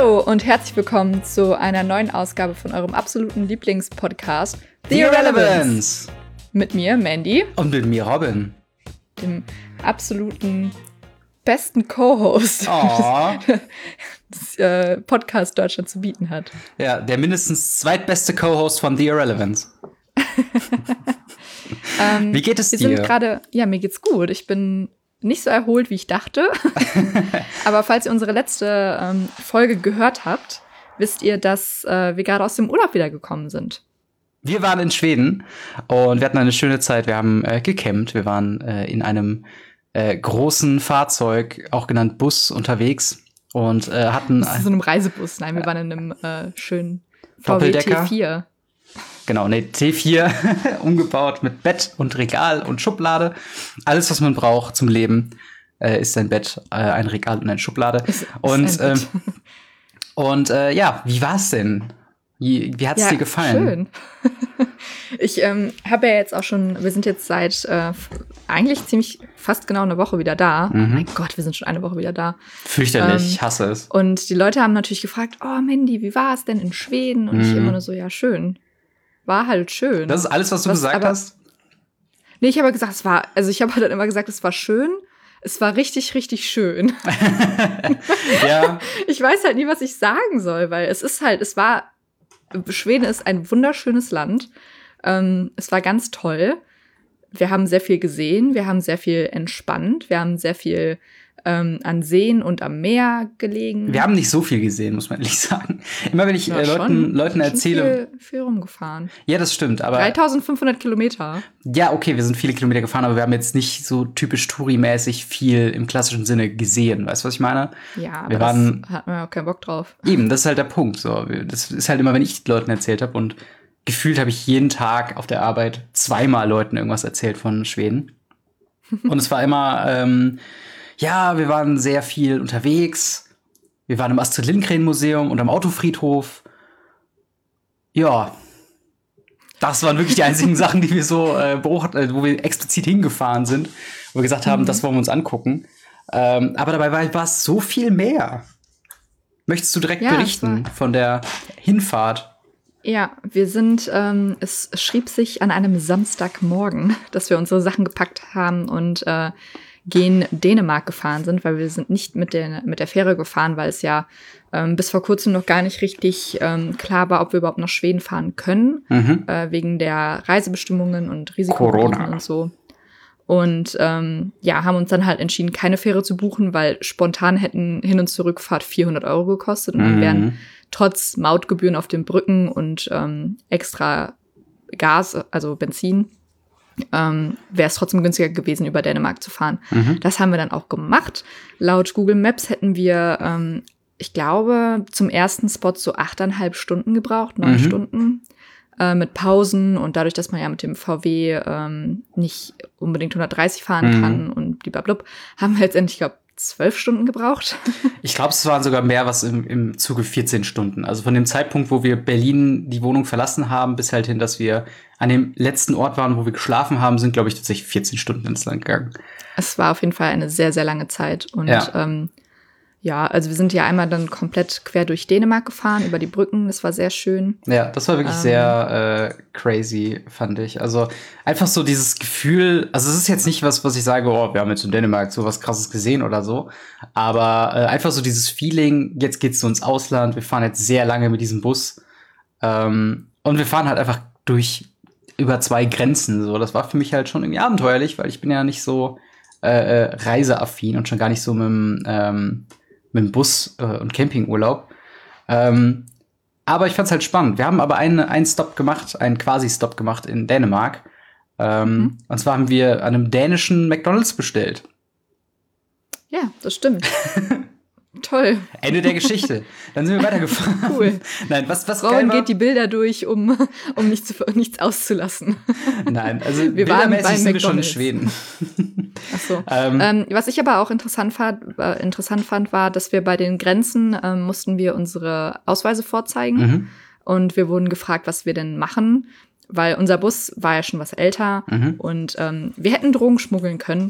Hallo und herzlich willkommen zu einer neuen Ausgabe von eurem absoluten Lieblingspodcast The Irrelevance. Mit mir, Mandy. Und mit mir, Robin. Dem absoluten besten Co-Host, das Podcast Deutschland zu bieten hat. Ja, der mindestens zweitbeste Co-Host von The Irrelevance. Wie geht es dir? Mir geht's gut. Ich bin nicht so erholt, wie ich dachte. Aber falls ihr unsere letzte Folge gehört habt, wisst ihr, dass wir gerade aus dem Urlaub wiedergekommen sind. Wir waren in Schweden und wir hatten eine schöne Zeit. Wir haben gecampt. Wir waren in einem großen Fahrzeug, auch genannt Bus, unterwegs und hatten so einem Reisebus. Nein, wir waren in einem schönen VW Doppeldecker. T4. Genau, T4, umgebaut mit Bett und Regal und Schublade. Alles, was man braucht zum Leben, ist ein Bett, ein Regal und eine Schublade. Ja, wie war's denn? Wie hat's dir gefallen? Schön. Ich habe ja jetzt auch schon, wir sind jetzt seit eigentlich fast genau eine Woche wieder da. Oh mein Gott, wir sind schon eine Woche wieder da. Fürchterlich, ich hasse es. Und die Leute haben natürlich gefragt, oh Mandy, wie war es denn in Schweden? Und ich immer nur so, ja, schön. War halt schön. Das ist alles, was du gesagt hast? Nee, ich habe gesagt, ich habe halt immer gesagt, es war schön. Es war richtig, richtig schön. Ja. Ich weiß halt nie, was ich sagen soll, weil Schweden ist ein wunderschönes Land. Es war ganz toll. Wir haben sehr viel gesehen, wir haben sehr viel entspannt, wir haben sehr viel an Seen und am Meer gelegen. Wir haben nicht so viel gesehen, muss man ehrlich sagen. Immer wenn ich Leuten erzähle. Viel rumgefahren. Ja, das stimmt, aber 3500 Kilometer. Ja, okay, wir sind viele Kilometer gefahren, aber wir haben jetzt nicht so typisch Touri-mäßig viel im klassischen Sinne gesehen. Weißt du, was ich meine? Ja, aber da hatten wir auch keinen Bock drauf. Eben, das ist halt der Punkt. So. Das ist halt immer, wenn ich Leuten erzählt habe und gefühlt habe ich jeden Tag auf der Arbeit zweimal Leuten irgendwas erzählt von Schweden. Und es war immer ja, wir waren sehr viel unterwegs. Wir waren im Astrid Lindgren-Museum und am Autofriedhof. Ja, das waren wirklich die einzigen Sachen, die wir so wo wir explizit hingefahren sind, wo wir gesagt haben, das wollen wir uns angucken. Aber dabei war es so viel mehr. Möchtest du direkt berichten von der Hinfahrt? Ja, wir sind, es schrieb sich an einem Samstagmorgen, dass wir unsere Sachen gepackt haben und gen Dänemark gefahren sind, weil wir sind nicht mit der Fähre gefahren, weil es ja bis vor kurzem noch gar nicht richtig klar war, ob wir überhaupt nach Schweden fahren können, wegen der Reisebestimmungen und Risikogebieten und so. Und haben uns dann halt entschieden, keine Fähre zu buchen, weil spontan hätten Hin- und Zurückfahrt 400 € gekostet und dann wären trotz Mautgebühren auf den Brücken und extra Gas, also Benzin, wäre es trotzdem günstiger gewesen, über Dänemark zu fahren. Das haben wir dann auch gemacht. Laut Google Maps hätten wir, ich glaube, zum ersten Spot so 8,5 Stunden gebraucht, 9 Stunden. Mit Pausen und dadurch, dass man ja mit dem VW nicht unbedingt 130 fahren kann und blablabla, haben wir letztendlich, ich glaube, 12 Stunden gebraucht. Ich glaube, es waren sogar mehr, was im Zuge 14 Stunden. Also von dem Zeitpunkt, wo wir Berlin die Wohnung verlassen haben, bis halt hin, dass wir an dem letzten Ort waren, wo wir geschlafen haben, sind, glaube ich, tatsächlich 14 Stunden ins Land gegangen. Es war auf jeden Fall eine sehr, sehr lange Zeit. Und also wir sind ja einmal dann komplett quer durch Dänemark gefahren, über die Brücken. Das war sehr schön. Ja, das war wirklich sehr crazy, fand ich. Also einfach so dieses Gefühl, also es ist jetzt nicht was ich sage, wir haben jetzt in Dänemark so was Krasses gesehen oder so. Aber einfach so dieses Feeling, jetzt geht's so ins Ausland, wir fahren jetzt sehr lange mit diesem Bus. Und wir fahren halt einfach über 2 Grenzen. So, das war für mich halt schon irgendwie abenteuerlich, weil ich bin ja nicht so reiseaffin und schon gar nicht so mit dem Bus und Campingurlaub. Aber ich fand's halt spannend. Wir haben aber einen Stop gemacht, einen Quasi-Stop gemacht in Dänemark. Und zwar haben wir an einem dänischen McDonald's bestellt. Ja, das stimmt. Toll. Ende der Geschichte. Dann sind wir weitergefahren. Cool. Nein, was Robin geht die Bilder durch, um nichts auszulassen. Nein, also wir waren bei sind wir schon in Schweden. Ach so. Was ich aber auch interessant fand, war, dass wir bei den Grenzen mussten wir unsere Ausweise vorzeigen. Und wir wurden gefragt, was wir denn machen, weil unser Bus war ja schon was älter und wir hätten Drogen schmuggeln können.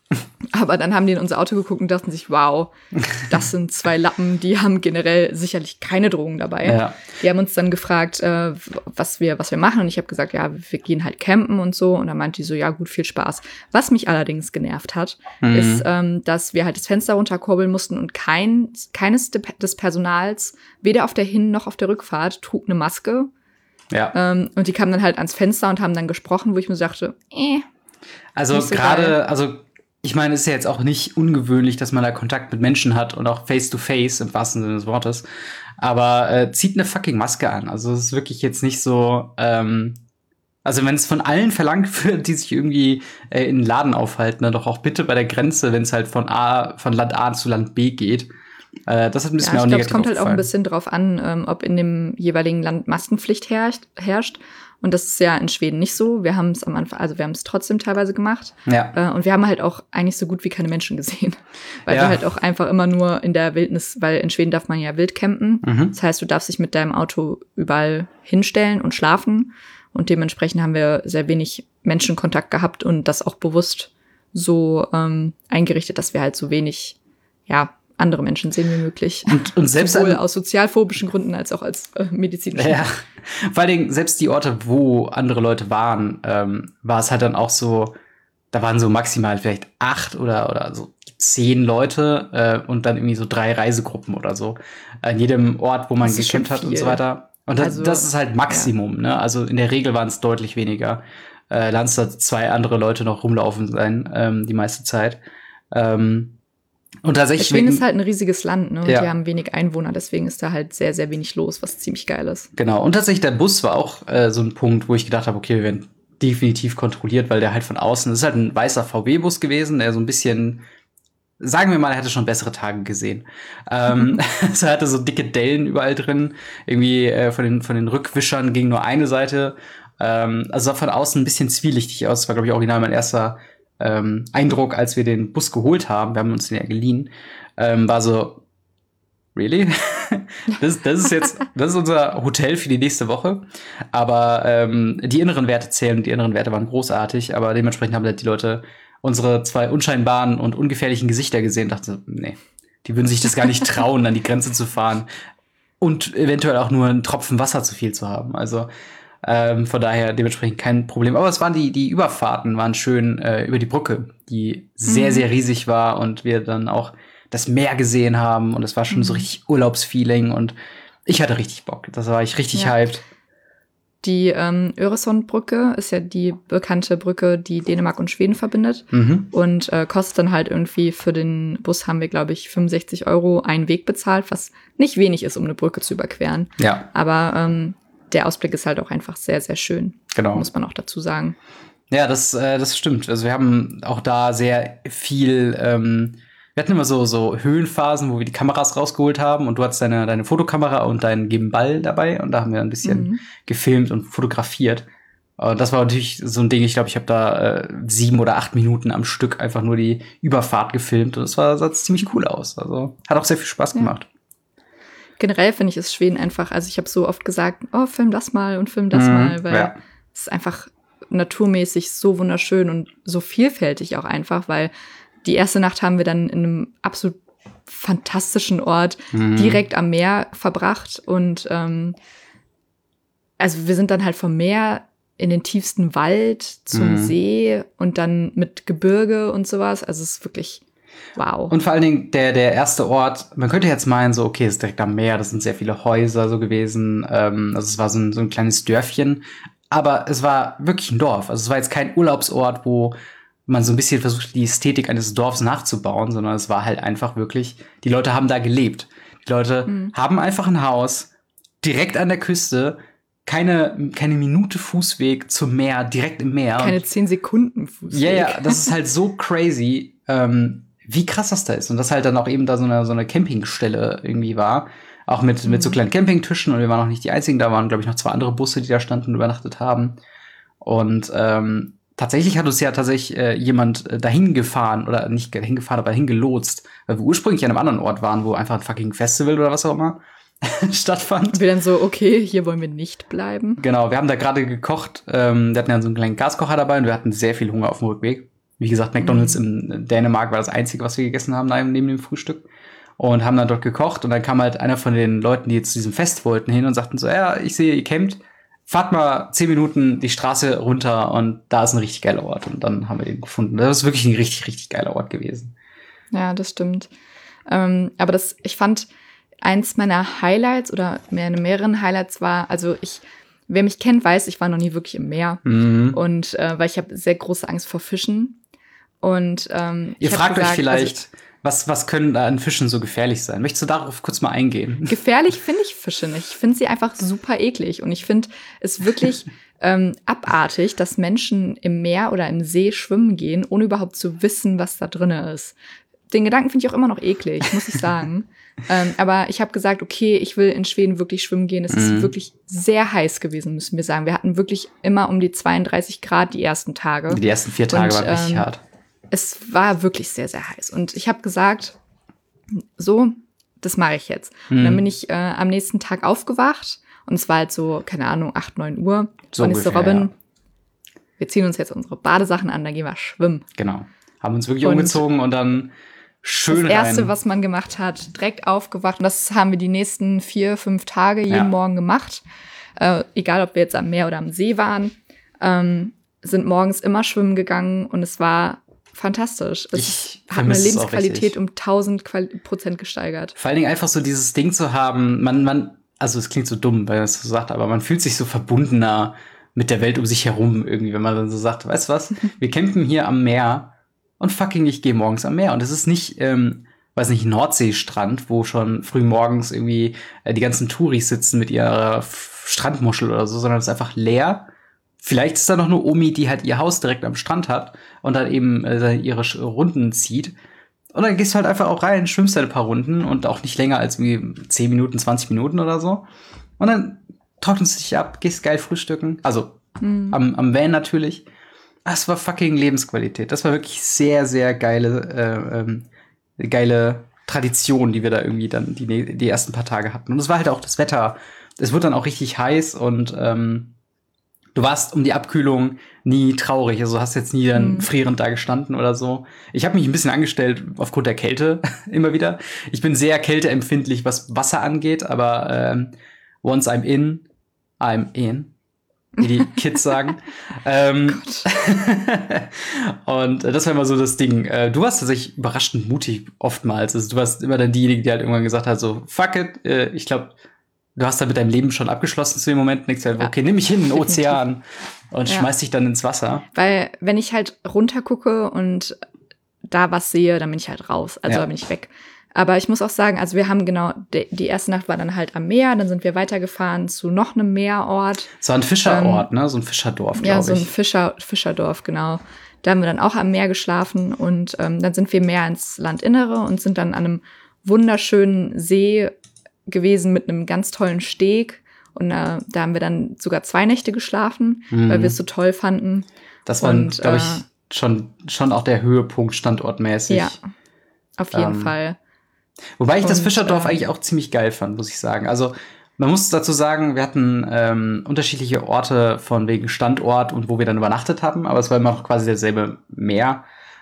Aber dann haben die in unser Auto geguckt und dachten sich, wow, das sind 2 Lappen, die haben generell sicherlich keine Drogen dabei. Ja. Die haben uns dann gefragt, was wir machen. Und ich habe gesagt, ja, wir gehen halt campen und so. Und dann meinte die so, ja gut, viel Spaß. Was mich allerdings genervt hat, ist, dass wir halt das Fenster runterkurbeln mussten und keines des Personals, weder auf der Hin- noch auf der Rückfahrt, trug eine Maske. Ja. Und die kamen dann halt ans Fenster und haben dann gesprochen, wo ich mir sagte, Also nicht so gerade, geil. also ich meine, es ist ja jetzt auch nicht ungewöhnlich, dass man da Kontakt mit Menschen hat und auch face-to-face im wahrsten Sinne des Wortes. Aber zieht eine fucking Maske an. Also es ist wirklich jetzt nicht so, also wenn es von allen verlangt wird, die sich irgendwie in einen Laden aufhalten, dann doch auch bitte bei der Grenze, wenn es halt von Land A zu Land B geht. Das hat ein bisschen Ja, auch ich glaube, negativ es kommt halt auch ein aufgefallen. bisschen drauf an, ob in dem jeweiligen Land Maskenpflicht herrscht. Und das ist ja in Schweden nicht so. Wir haben es am Anfang, also wir haben es trotzdem teilweise gemacht. Ja. Und wir haben halt auch eigentlich so gut wie keine Menschen gesehen. Weil Ja. wir halt auch einfach immer nur in der Wildnis, weil in Schweden darf man ja wild campen. Das heißt, du darfst dich mit deinem Auto überall hinstellen und schlafen. Und dementsprechend haben wir sehr wenig Menschenkontakt gehabt und das auch bewusst so eingerichtet, dass wir halt so wenig, andere Menschen sehen wie möglich. Und selbst sowohl aus sozialphobischen Gründen als auch als medizinischen. Ja, vor allen Dingen, selbst die Orte, wo andere Leute waren, war es halt dann auch so, da waren so maximal vielleicht 8 oder so 10 Leute und dann irgendwie so 3 Reisegruppen oder so. In jedem Ort, wo man Das ist schon gecampt hat und viel. so weiter. Und das, Also, das ist halt Maximum, ne? Also in der Regel waren es deutlich weniger. Lass da 2 andere Leute noch rumlaufen sein, die meiste Zeit. Und tatsächlich. Schweden ist halt ein riesiges Land, ne? Und Ja. die haben wenig Einwohner, deswegen ist da halt sehr, sehr wenig los, was ziemlich geil ist. Genau, und tatsächlich der Bus war auch so ein Punkt, wo ich gedacht habe, okay, wir werden definitiv kontrolliert, weil der halt von außen, das ist halt ein weißer VW-Bus gewesen, der so ein bisschen, sagen wir mal, er hatte schon bessere Tage gesehen. Also er hatte so dicke Dellen überall drin, irgendwie von den Rückwischern ging nur eine Seite. Also sah von außen ein bisschen zwielichtig aus, das war, glaube ich, original mein erster Eindruck, als wir den Bus geholt haben, wir haben uns den ja geliehen, war so, really? das ist unser Hotel für die nächste Woche. Aber die inneren Werte zählen, die inneren Werte waren großartig, aber dementsprechend haben halt die Leute unsere 2 unscheinbaren und ungefährlichen Gesichter gesehen, dachte, nee, die würden sich das gar nicht trauen, an die Grenze zu fahren und eventuell auch nur einen Tropfen Wasser zu viel zu haben. Also von daher dementsprechend kein Problem. Aber es waren die Überfahrten waren schön über die Brücke, die sehr, sehr riesig war und wir dann auch das Meer gesehen haben und es war schon so richtig Urlaubsfeeling und ich hatte richtig Bock. Das war ich richtig hyped. Die Öresundbrücke ist ja die bekannte Brücke, die Dänemark und Schweden verbindet. Und kostet dann halt irgendwie für den Bus haben wir, glaube ich, 65 € einen Weg bezahlt, was nicht wenig ist, um eine Brücke zu überqueren. Ja. Aber der Ausblick ist halt auch einfach sehr, sehr schön. Genau. Muss man auch dazu sagen. Ja, das stimmt. Also wir haben auch da sehr viel, wir hatten immer so Höhenphasen, wo wir die Kameras rausgeholt haben und du hattest deine Fotokamera und deinen Gimbal dabei und da haben wir ein bisschen gefilmt und fotografiert. Und das war natürlich so ein Ding, ich glaube, ich habe da 7 oder 8 Minuten am Stück einfach nur die Überfahrt gefilmt und das sah ziemlich cool aus. Also hat auch sehr viel Spaß gemacht. Generell finde ich es Schweden einfach, also ich habe so oft gesagt, oh, film das mal und film das mal, weil es ist einfach naturmäßig so wunderschön und so vielfältig auch einfach, weil die erste Nacht haben wir dann in einem absolut fantastischen Ort direkt am Meer verbracht und also wir sind dann halt vom Meer in den tiefsten Wald zum See und dann mit Gebirge und sowas, also es ist wirklich wow. Und vor allen Dingen der erste Ort, man könnte jetzt meinen, so, okay, es ist direkt am Meer, das sind sehr viele Häuser so gewesen. Also es war so ein kleines Dörfchen. Aber es war wirklich ein Dorf. Also es war jetzt kein Urlaubsort, wo man so ein bisschen versucht, die Ästhetik eines Dorfs nachzubauen, sondern es war halt einfach wirklich, die Leute haben da gelebt. Die Leute haben einfach ein Haus direkt an der Küste, keine Minute Fußweg zum Meer, direkt im Meer. Keine 10 Sekunden Fußweg. Ja, das ist halt so crazy, wie krass das da ist. Und das halt dann auch eben da so eine Campingstelle irgendwie war. Auch mit so kleinen Campingtischen. Und wir waren auch nicht die Einzigen. Da waren, glaube ich, noch 2 andere Busse, die da standen und übernachtet haben. Und tatsächlich hat uns jemand dahin gefahren. Oder nicht dahin gefahren, aber dahin gelotst. Weil wir ursprünglich an einem anderen Ort waren, wo einfach ein fucking Festival oder was auch immer stattfand. Und wir dann so, okay, hier wollen wir nicht bleiben. Genau, wir haben da gerade gekocht. Wir hatten ja so einen kleinen Gaskocher dabei und wir hatten sehr viel Hunger auf dem Rückweg. Wie gesagt, McDonald's in Dänemark war das Einzige, was wir gegessen haben neben dem Frühstück. Und haben dann dort gekocht. Und dann kam halt einer von den Leuten, die jetzt zu diesem Fest wollten, hin und sagten so, ja, ich sehe, ihr campt. Fahrt mal 10 Minuten die Straße runter und da ist ein richtig geiler Ort. Und dann haben wir den gefunden. Das ist wirklich ein richtig, richtig geiler Ort gewesen. Ja, das stimmt. Aber ich fand, eins meiner Highlights oder mehreren Highlights war, also wer mich kennt, weiß, ich war noch nie wirklich im Meer. Und weil ich habe sehr große Angst vor Fischen. Und ihr fragt euch vielleicht, was können da an Fischen so gefährlich sein? Möchtest du darauf kurz mal eingehen? Gefährlich finde ich Fische nicht. Ich finde sie einfach super eklig. Und ich finde es wirklich abartig, dass Menschen im Meer oder im See schwimmen gehen, ohne überhaupt zu wissen, was da drin ist. Den Gedanken finde ich auch immer noch eklig, muss ich sagen. Aber ich habe gesagt, okay, ich will in Schweden wirklich schwimmen gehen. Es ist wirklich sehr heiß gewesen, müssen wir sagen. Wir hatten wirklich immer um die 32 Grad die ersten Tage. Die ersten 4 Tage waren richtig hart. Es war wirklich sehr, sehr heiß. Und ich habe gesagt, so, das mache ich jetzt. Und dann bin ich am nächsten Tag aufgewacht. Und es war halt so, keine Ahnung, 8, 9 Uhr. So und ich so, Robin, ja. Wir ziehen uns jetzt unsere Badesachen an, dann gehen wir schwimmen. Genau. Haben uns wirklich umgezogen und dann schön das Erste, rein. was man gemacht hat, direkt aufgewacht. Und das haben wir die nächsten 4, 5 Tage jeden Morgen gemacht. Egal, ob wir jetzt am Meer oder am See waren. Sind morgens immer schwimmen gegangen und es war fantastisch. Es hat meine Lebensqualität um 1000% gesteigert. Vor allen Dingen einfach so dieses Ding zu haben, also es klingt so dumm, weil man es so sagt, aber man fühlt sich so verbundener mit der Welt um sich herum irgendwie, wenn man dann so sagt, weißt du was, wir campen hier am Meer und fucking ich gehe morgens am Meer. Und es ist nicht, weiß nicht, Nordseestrand, wo schon früh morgens irgendwie die ganzen Touris sitzen mit ihrer Strandmuschel oder so, sondern es ist einfach leer. Vielleicht ist da noch eine Omi, die halt ihr Haus direkt am Strand hat und dann eben ihre Runden zieht. Und dann gehst du halt einfach auch rein, schwimmst halt ein paar Runden und auch nicht länger als wie 10 Minuten, 20 Minuten oder so. Und dann trocknest du dich ab, gehst geil frühstücken. Also am Van natürlich. Das war fucking Lebensqualität. Das war wirklich sehr, sehr geile Tradition, die wir da irgendwie dann die ersten paar Tage hatten. Und es war halt auch das Wetter. Es wird dann auch richtig heiß und du warst um die Abkühlung nie traurig. Also hast jetzt nie dann frierend da gestanden oder so. Ich habe mich ein bisschen angestellt aufgrund der Kälte immer wieder. Ich bin sehr kälteempfindlich, was Wasser angeht, aber once I'm in, wie die Kids sagen. Und das war immer so das Ding. Du warst tatsächlich überraschend mutig oftmals. Also du warst immer dann diejenige, die halt irgendwann gesagt hat, so, fuck it, ich glaube, du hast da mit deinem Leben schon abgeschlossen zu dem Moment. Nichts halt, okay, nimm mich hin in den Ozean und schmeiß dich dann ins Wasser. Weil, wenn ich halt runter gucke und da was sehe, dann bin ich halt raus. Also da bin ich weg. Aber ich muss auch sagen, also wir haben genau, die erste Nacht war dann halt am Meer, dann sind wir weitergefahren zu noch einem Meerort. So ein Fischerort, ne? So ein Fischerdorf, glaube ich. Ja, so ein Fischerdorf, genau. Da haben wir dann auch am Meer geschlafen und dann sind wir mehr ins Landinnere und sind dann an einem wunderschönen See gewesen mit einem ganz tollen Steg. Und da haben wir dann sogar 2 Nächte geschlafen, weil wir es so toll fanden. Das war, glaube ich, schon auch der Höhepunkt standortmäßig. Ja, auf jeden Fall. Wobei ich das Fischerdorf eigentlich auch ziemlich geil fand, muss ich sagen. Also man muss dazu sagen, wir hatten unterschiedliche Orte von wegen Standort und wo wir dann übernachtet haben, aber es war immer noch quasi derselbe Meer.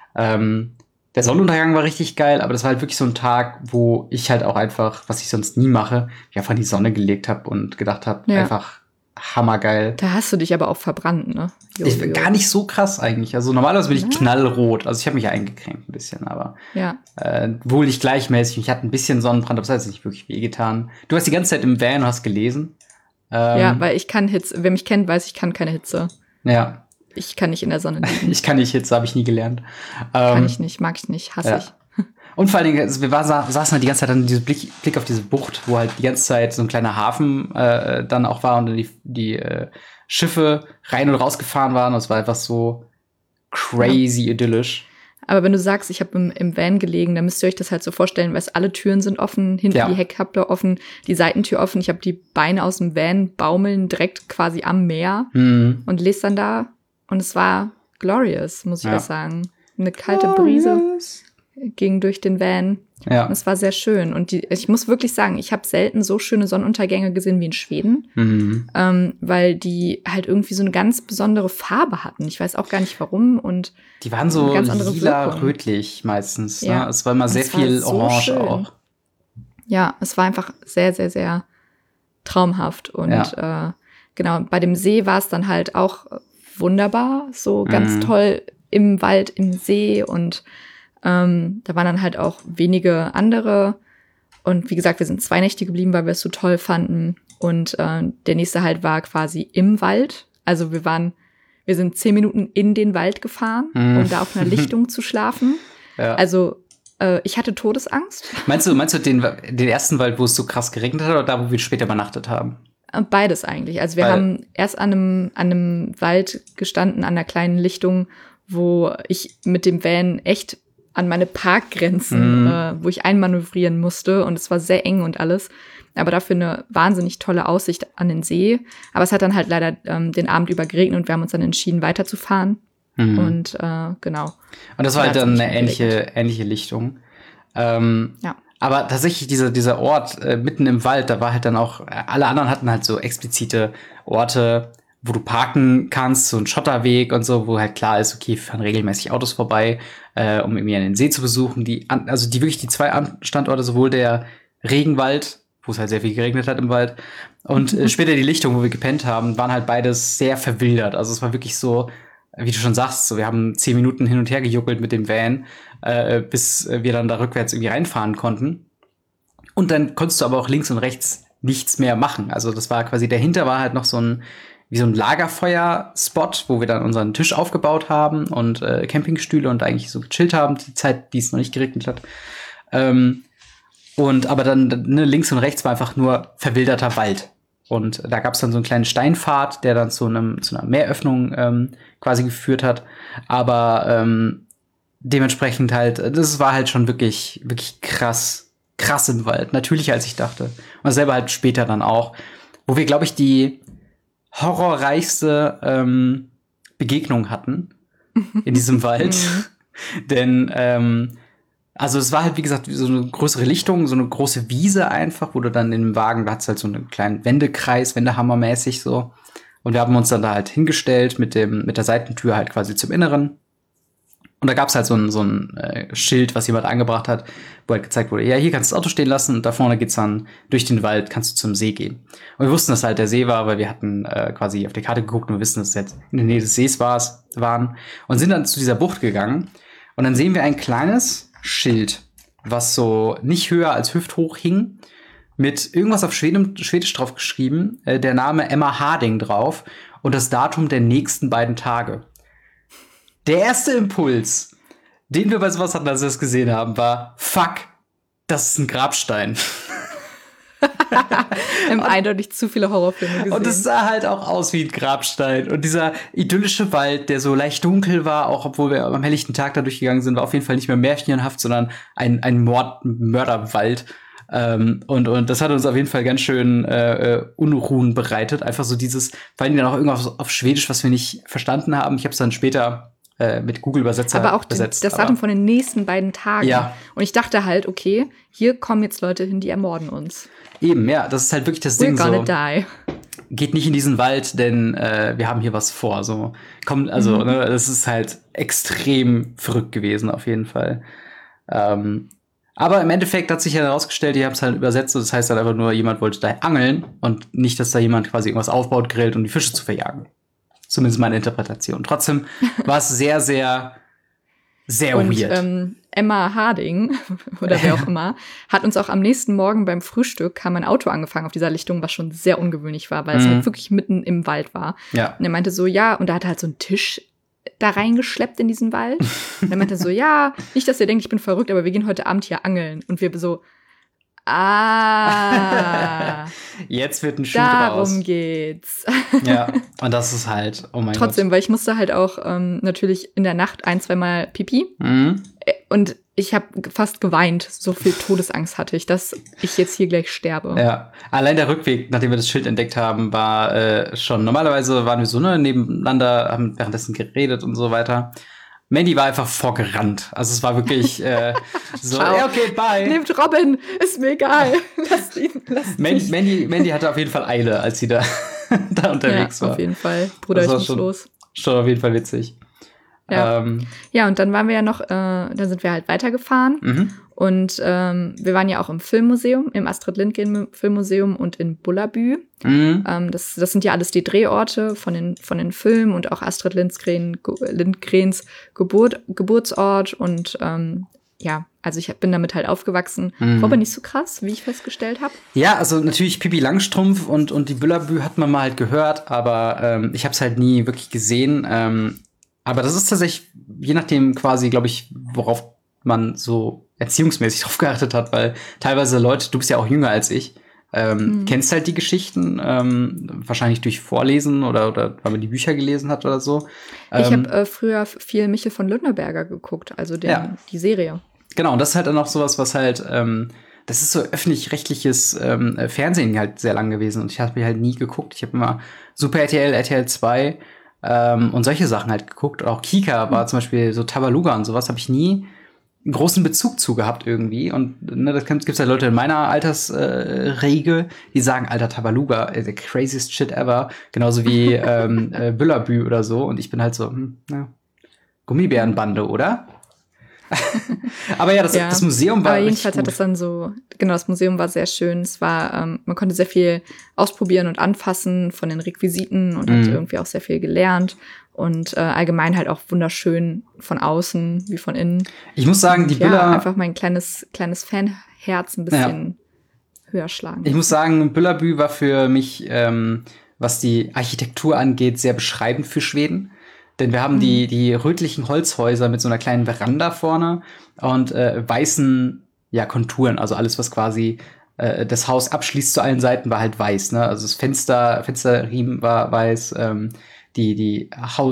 Der Sonnenuntergang war richtig geil, aber das war halt wirklich so ein Tag, wo ich halt auch einfach, was ich sonst nie mache, mich einfach in die Sonne gelegt habe und gedacht habe, einfach hammergeil. Da hast du dich aber auch verbrannt, ne? Ich bin gar nicht so krass eigentlich. Also normalerweise bin ich knallrot. Also ich habe mich eingecremt ein bisschen, aber wohl nicht gleichmäßig. Ich hatte ein bisschen Sonnenbrand, aber das hat jetzt nicht wirklich wehgetan. Du warst die ganze Zeit im Van und hast gelesen. Ja, weil ich kann Hitze. Wer mich kennt, weiß, ich kann keine Hitze. Ja. Ich kann nicht in der Sonne liegen. Ich kann nicht Hitze, habe ich nie gelernt. Kann ich nicht, mag ich nicht, hasse ich. Und vor allen Dingen, also wir saßen halt die ganze Zeit dann diesen Blick auf diese Bucht, wo halt die ganze Zeit so ein kleiner Hafen dann auch war und dann die Schiffe rein und rausgefahren waren. Und es war einfach so crazy idyllisch. Aber wenn du sagst, ich habe im Van gelegen, dann müsst ihr euch das halt so vorstellen, weil alle Türen sind offen, hinten die Heckklappe offen, die Seitentür offen. Ich habe die Beine aus dem Van baumeln direkt quasi am Meer und lese dann da. Und es war glorious, muss ich auch sagen. Eine kalte Brise ging durch den Van. Ja. Und es war sehr schön. Und ich muss wirklich sagen, ich habe selten so schöne Sonnenuntergänge gesehen wie in Schweden, weil die halt irgendwie so eine ganz besondere Farbe hatten. Ich weiß auch gar nicht warum. Und die waren so ganz andere lila-rötlich meistens. Ja. Ne? Es war immer sehr viel so Orange schön. auch. Ja, es war einfach sehr, sehr, sehr traumhaft. Und genau, bei dem See war es dann halt auch wunderbar, so ganz toll im Wald, im See. Und da waren dann halt auch wenige andere. Und wie gesagt, wir sind 2 Nächte geblieben, weil wir es so toll fanden. Und der nächste Halt war quasi im Wald. Also wir sind 10 Minuten in den Wald gefahren, um da auf einer Lichtung zu schlafen. Ja. Also ich hatte Todesangst. Meinst du den ersten Wald, wo es so krass geregnet hat, oder da, wo wir später übernachtet haben? Beides eigentlich. Also wir haben erst an einem Wald gestanden, an einer kleinen Lichtung, wo ich mit dem Van echt an meine Parkgrenzen, wo ich einmanövrieren musste. Und es war sehr eng und alles. Aber dafür eine wahnsinnig tolle Aussicht an den See. Aber es hat dann halt leider den Abend über geregnet und wir haben uns dann entschieden, weiterzufahren. Und genau. Und das war halt dann eine ähnliche Lichtung. Ja. Aber tatsächlich dieser Ort mitten im Wald, da war halt dann auch, alle anderen hatten halt so explizite Orte, wo du parken kannst, so ein Schotterweg und so, wo halt klar ist, okay, fahren regelmäßig Autos vorbei, um irgendwie den See zu besuchen. Also wirklich die 2 Standorte, sowohl der Regenwald, wo es halt sehr viel geregnet hat im Wald, und später die Lichtung, wo wir gepennt haben, waren halt beides sehr verwildert. Also es war wirklich so, wie du schon sagst, so, wir haben 10 Minuten hin und her gejuckelt mit dem Van, bis wir dann da rückwärts irgendwie reinfahren konnten. Und dann konntest du aber auch links und rechts nichts mehr machen. Also das war quasi, dahinter war halt noch wie so ein Lagerfeuer-Spot, wo wir dann unseren Tisch aufgebaut haben und Campingstühle und eigentlich so gechillt haben, die Zeit, die es noch nicht geregnet hat. Aber dann links und rechts war einfach nur verwilderter Wald. Und da gab es dann so einen kleinen Steinpfad, der dann zu einer Meeröffnung quasi geführt hat. Aber dementsprechend halt, das war halt schon wirklich, wirklich krass im Wald. Natürlicher, als ich dachte. Und selber halt später dann auch. Wo wir, glaube ich, die horrorreichste Begegnung hatten in diesem Wald. Denn also es war halt, wie gesagt, so eine größere Lichtung, so eine große Wiese einfach, wo du dann in dem Wagen, da hat's halt so einen kleinen Wendekreis, Wendehammermäßig so. Und wir haben uns dann da halt hingestellt mit der Seitentür halt quasi zum Inneren. Und da gab's halt so ein Schild, was jemand angebracht hat, wo halt gezeigt wurde, ja, hier kannst du das Auto stehen lassen und da vorne geht's dann durch den Wald, kannst du zum See gehen. Und wir wussten, dass halt der See war, weil wir hatten quasi auf die Karte geguckt und wir wissen, dass es jetzt in der Nähe des Sees waren. Und sind dann zu dieser Bucht gegangen. Und dann sehen wir ein kleines Schild, was so nicht höher als hüfthoch hing, mit irgendwas auf Schwedisch drauf geschrieben, der Name Emma Harding drauf und das Datum der nächsten 2 Tage. Der erste Impuls, den wir bei sowas hatten, als wir es gesehen haben, war, fuck, das ist ein Grabstein. Wir haben eindeutig zu viele Horrorfilme gesehen. Und es sah halt auch aus wie ein Grabstein. Und dieser idyllische Wald, der so leicht dunkel war, auch obwohl wir am helllichten Tag da durchgegangen sind, war auf jeden Fall nicht mehr märchenhaft, sondern ein Mörderwald. Und das hat uns auf jeden Fall ganz schön Unruhen bereitet. Einfach so vor allem dann auch irgendwas auf Schwedisch, was wir nicht verstanden haben. Ich habe es dann später mit Google-Übersetzer aber auch übersetzt. Das Datum von den nächsten 2 Tagen. Ja. Und ich dachte halt, okay, hier kommen jetzt Leute hin, die ermorden uns. Eben, ja, das ist halt wirklich das Ding. We're gonna die. Geht nicht in diesen Wald, denn wir haben hier was vor. So, ne, das ist halt extrem verrückt gewesen, auf jeden Fall. Aber im Endeffekt hat sich ja herausgestellt, die haben es halt übersetzt, das heißt halt einfach nur, jemand wollte da angeln und nicht, dass da jemand quasi irgendwas aufbaut, grillt, um die Fische zu verjagen. Zumindest meine Interpretation. Trotzdem war es sehr, sehr, sehr weird. Und Emma Harding, oder wer auch immer, hat uns auch am nächsten Morgen beim Frühstück, kam ein Auto angefangen auf dieser Lichtung, was schon sehr ungewöhnlich war, weil es halt wirklich mitten im Wald war. Ja. Und er meinte so, ja, und da hat er halt so einen Tisch da reingeschleppt in diesen Wald. Und er meinte so, ja, nicht, dass ihr denkt, ich bin verrückt, aber wir gehen heute Abend hier angeln. Und wir so, jetzt wird ein Schuh draus. Darum geht's. Ja, und das ist halt, oh mein Gott. Trotzdem, weil ich musste halt auch natürlich in der Nacht 1-2 Mal Pipi. Und ich habe fast geweint, so viel Todesangst hatte ich, dass ich jetzt hier gleich sterbe. Ja, allein der Rückweg, nachdem wir das Schild entdeckt haben, war schon, normalerweise waren wir so nebeneinander, haben währenddessen geredet und so weiter. Mandy war einfach vorgerannt. Also es war wirklich so, Ciao. okay, bye. Nehmt Robin, ist mir egal. Lasst ihn. Mandy hatte auf jeden Fall Eile, als sie da, da unterwegs war. Auf jeden Fall. Bruder, Das war ich muss los. Schon auf jeden Fall witzig. Ja. Ja, und dann waren wir ja noch, dann sind wir halt weitergefahren. Und wir waren ja auch im Filmmuseum, im Astrid Lindgren Filmmuseum und in Bullabü. Das sind ja alles die Drehorte von den Filmen und auch Astrid Lindgrens Geburtsort. Und ja, also ich bin damit halt aufgewachsen. War aber nicht so krass, wie ich festgestellt habe. Ja, also natürlich Pippi Langstrumpf und die Bullabü hat man mal halt gehört, aber ich habe es halt nie wirklich gesehen. Aber das ist tatsächlich, je nachdem quasi, glaube ich, worauf man so erziehungsmäßig drauf geachtet hat, weil teilweise Leute, du bist ja auch jünger als ich, kennst halt die Geschichten, wahrscheinlich durch Vorlesen oder weil man die Bücher gelesen hat oder so. Ich habe früher viel Michel von Lüneberger geguckt, also die Serie. Genau, und das ist halt dann auch sowas, was halt, das ist so öffentlich-rechtliches Fernsehen halt sehr lang gewesen und ich habe halt nie geguckt. Ich habe immer Super RTL, RTL 2 und solche Sachen halt geguckt. Und auch Kika war zum Beispiel so Tabaluga und sowas, habe ich nie einen großen Bezug zu gehabt irgendwie. Und ne, das gibt's ja Leute in meiner Altersregel, die sagen, Alter, Tabaluga, the craziest shit ever. Genauso wie Bullabü oder so. Und ich bin halt so, Gummibärenbande, oder? Aber ja, das Museum war. Aber jedenfalls hat das dann so, genau, das Museum war sehr schön. Es war, man konnte sehr viel ausprobieren und anfassen von den Requisiten und hat irgendwie auch sehr viel gelernt. Und allgemein halt auch wunderschön von außen wie von innen. Ich muss sagen, die Büller. Einfach mein kleines Fanherz ein bisschen höher schlagen. Ich muss sagen, Bullabü war für mich, was die Architektur angeht, sehr beschreibend für Schweden. Denn wir haben die rötlichen Holzhäuser mit so einer kleinen Veranda vorne und weißen Konturen. Also alles, was quasi das Haus abschließt zu allen Seiten, war halt weiß. Ne? Also das Fensterriemen war weiß, die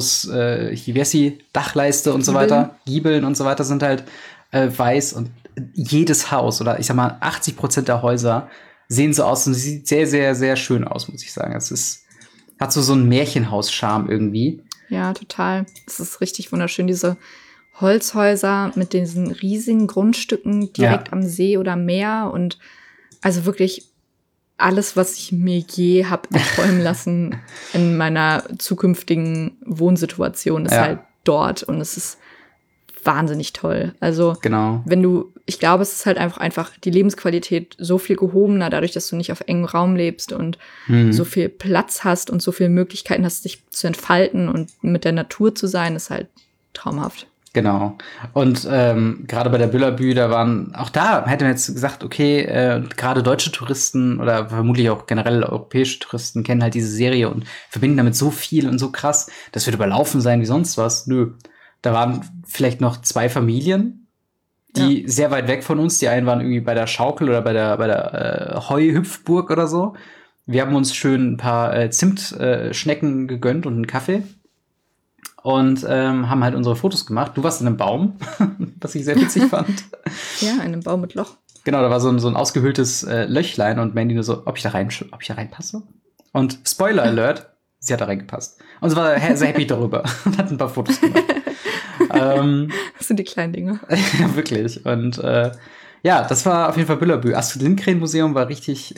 Dachleiste und so weiter, Giebeln und so weiter sind halt weiß. Und jedes Haus oder ich sag mal 80% der Häuser sehen so aus und es sieht sehr, sehr, sehr schön aus, muss ich sagen. Hat so einen Märchenhaus-Charme irgendwie. Ja, total. Es ist richtig wunderschön, diese Holzhäuser mit diesen riesigen Grundstücken direkt am See oder Meer und also wirklich alles, was ich mir je habe erträumen lassen in meiner zukünftigen Wohnsituation, ist halt dort und es ist wahnsinnig toll. Also genau. Ich glaube, es ist halt einfach die Lebensqualität so viel gehobener, dadurch, dass du nicht auf engem Raum lebst und so viel Platz hast und so viele Möglichkeiten hast, dich zu entfalten und mit der Natur zu sein, ist halt traumhaft. Genau. Und gerade bei der Bullabü, hätte man jetzt gesagt, okay, gerade deutsche Touristen oder vermutlich auch generell europäische Touristen kennen halt diese Serie und verbinden damit so viel und so krass, das wird überlaufen sein wie sonst was. Nö. Da waren vielleicht noch 2 Familien, die sehr weit weg von uns. Die einen waren irgendwie bei der Schaukel oder bei der Heuhüpfburg oder so. Wir haben uns schön ein paar Zimtschnecken gegönnt und einen Kaffee. Und haben halt unsere Fotos gemacht. Du warst in einem Baum, was ich sehr witzig fand. Ja, in einem Baum mit Loch. Genau, da war so ein ausgehöhltes Löchlein und Mandy nur so, ob ich da reinpasse? Und Spoiler Alert, sie hat da reingepasst. Und sie war sehr happy darüber und hat ein paar Fotos gemacht. Das sind die kleinen Dinge. Ja, wirklich. Und das war auf jeden Fall Bullabü. Astrid Lindgren Museum war richtig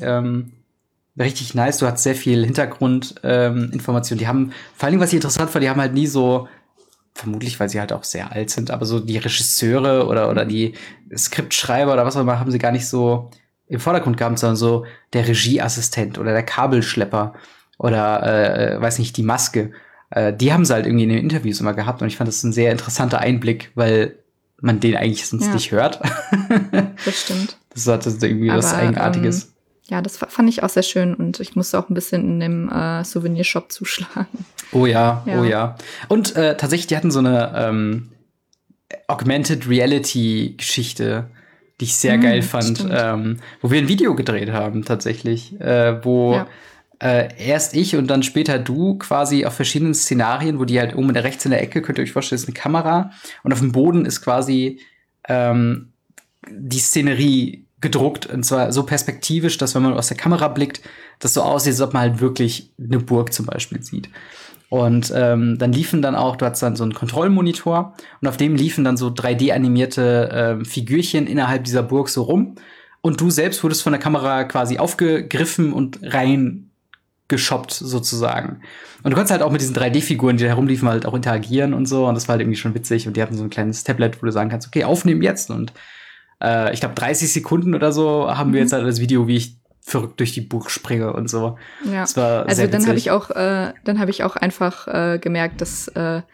nice. Du hattest sehr viel Hintergrundinformation. Die haben, vor allem, was ich interessant fand, die haben halt nie so, vermutlich, weil sie halt auch sehr alt sind, aber so die Regisseure oder die Skriptschreiber oder was auch immer haben sie gar nicht so im Vordergrund gehabt, sondern so der Regieassistent oder der Kabelschlepper oder, weiß nicht, die Maske. Die haben sie halt irgendwie in den Interviews immer gehabt und ich fand das ein sehr interessanter Einblick, weil man den eigentlich sonst nicht hört. Das stimmt. Das hatte irgendwie was Eigenartiges. Ja, das fand ich auch sehr schön und ich musste auch ein bisschen in dem Souvenirshop zuschlagen. Oh ja. Und tatsächlich, die hatten so eine Augmented Reality Geschichte, die ich sehr geil fand, wo wir ein Video gedreht haben tatsächlich, wo erst ich und dann später du quasi auf verschiedenen Szenarien, wo die halt oben rechts in der Ecke, könnt ihr euch vorstellen, ist eine Kamera und auf dem Boden ist quasi die Szenerie gedruckt und zwar so perspektivisch, dass wenn man aus der Kamera blickt, das so aussieht, als ob man halt wirklich eine Burg zum Beispiel sieht. Und dann liefen dann auch, du hattest dann so einen Kontrollmonitor und auf dem liefen dann so 3D-animierte Figürchen innerhalb dieser Burg so rum. Und du selbst wurdest von der Kamera quasi aufgegriffen und reingeschoppt sozusagen. Und du konntest halt auch mit diesen 3D-Figuren, die da herumliefen, halt auch interagieren und so. Und das war halt irgendwie schon witzig. Und die hatten so ein kleines Tablet, wo du sagen kannst, okay, aufnehmen jetzt. Und ich glaube 30 Sekunden oder so haben wir jetzt halt das Video, wie ich verrückt durch die Burg springe und so. Ja. Das war also sehr dann witzig. habe ich auch einfach gemerkt, dass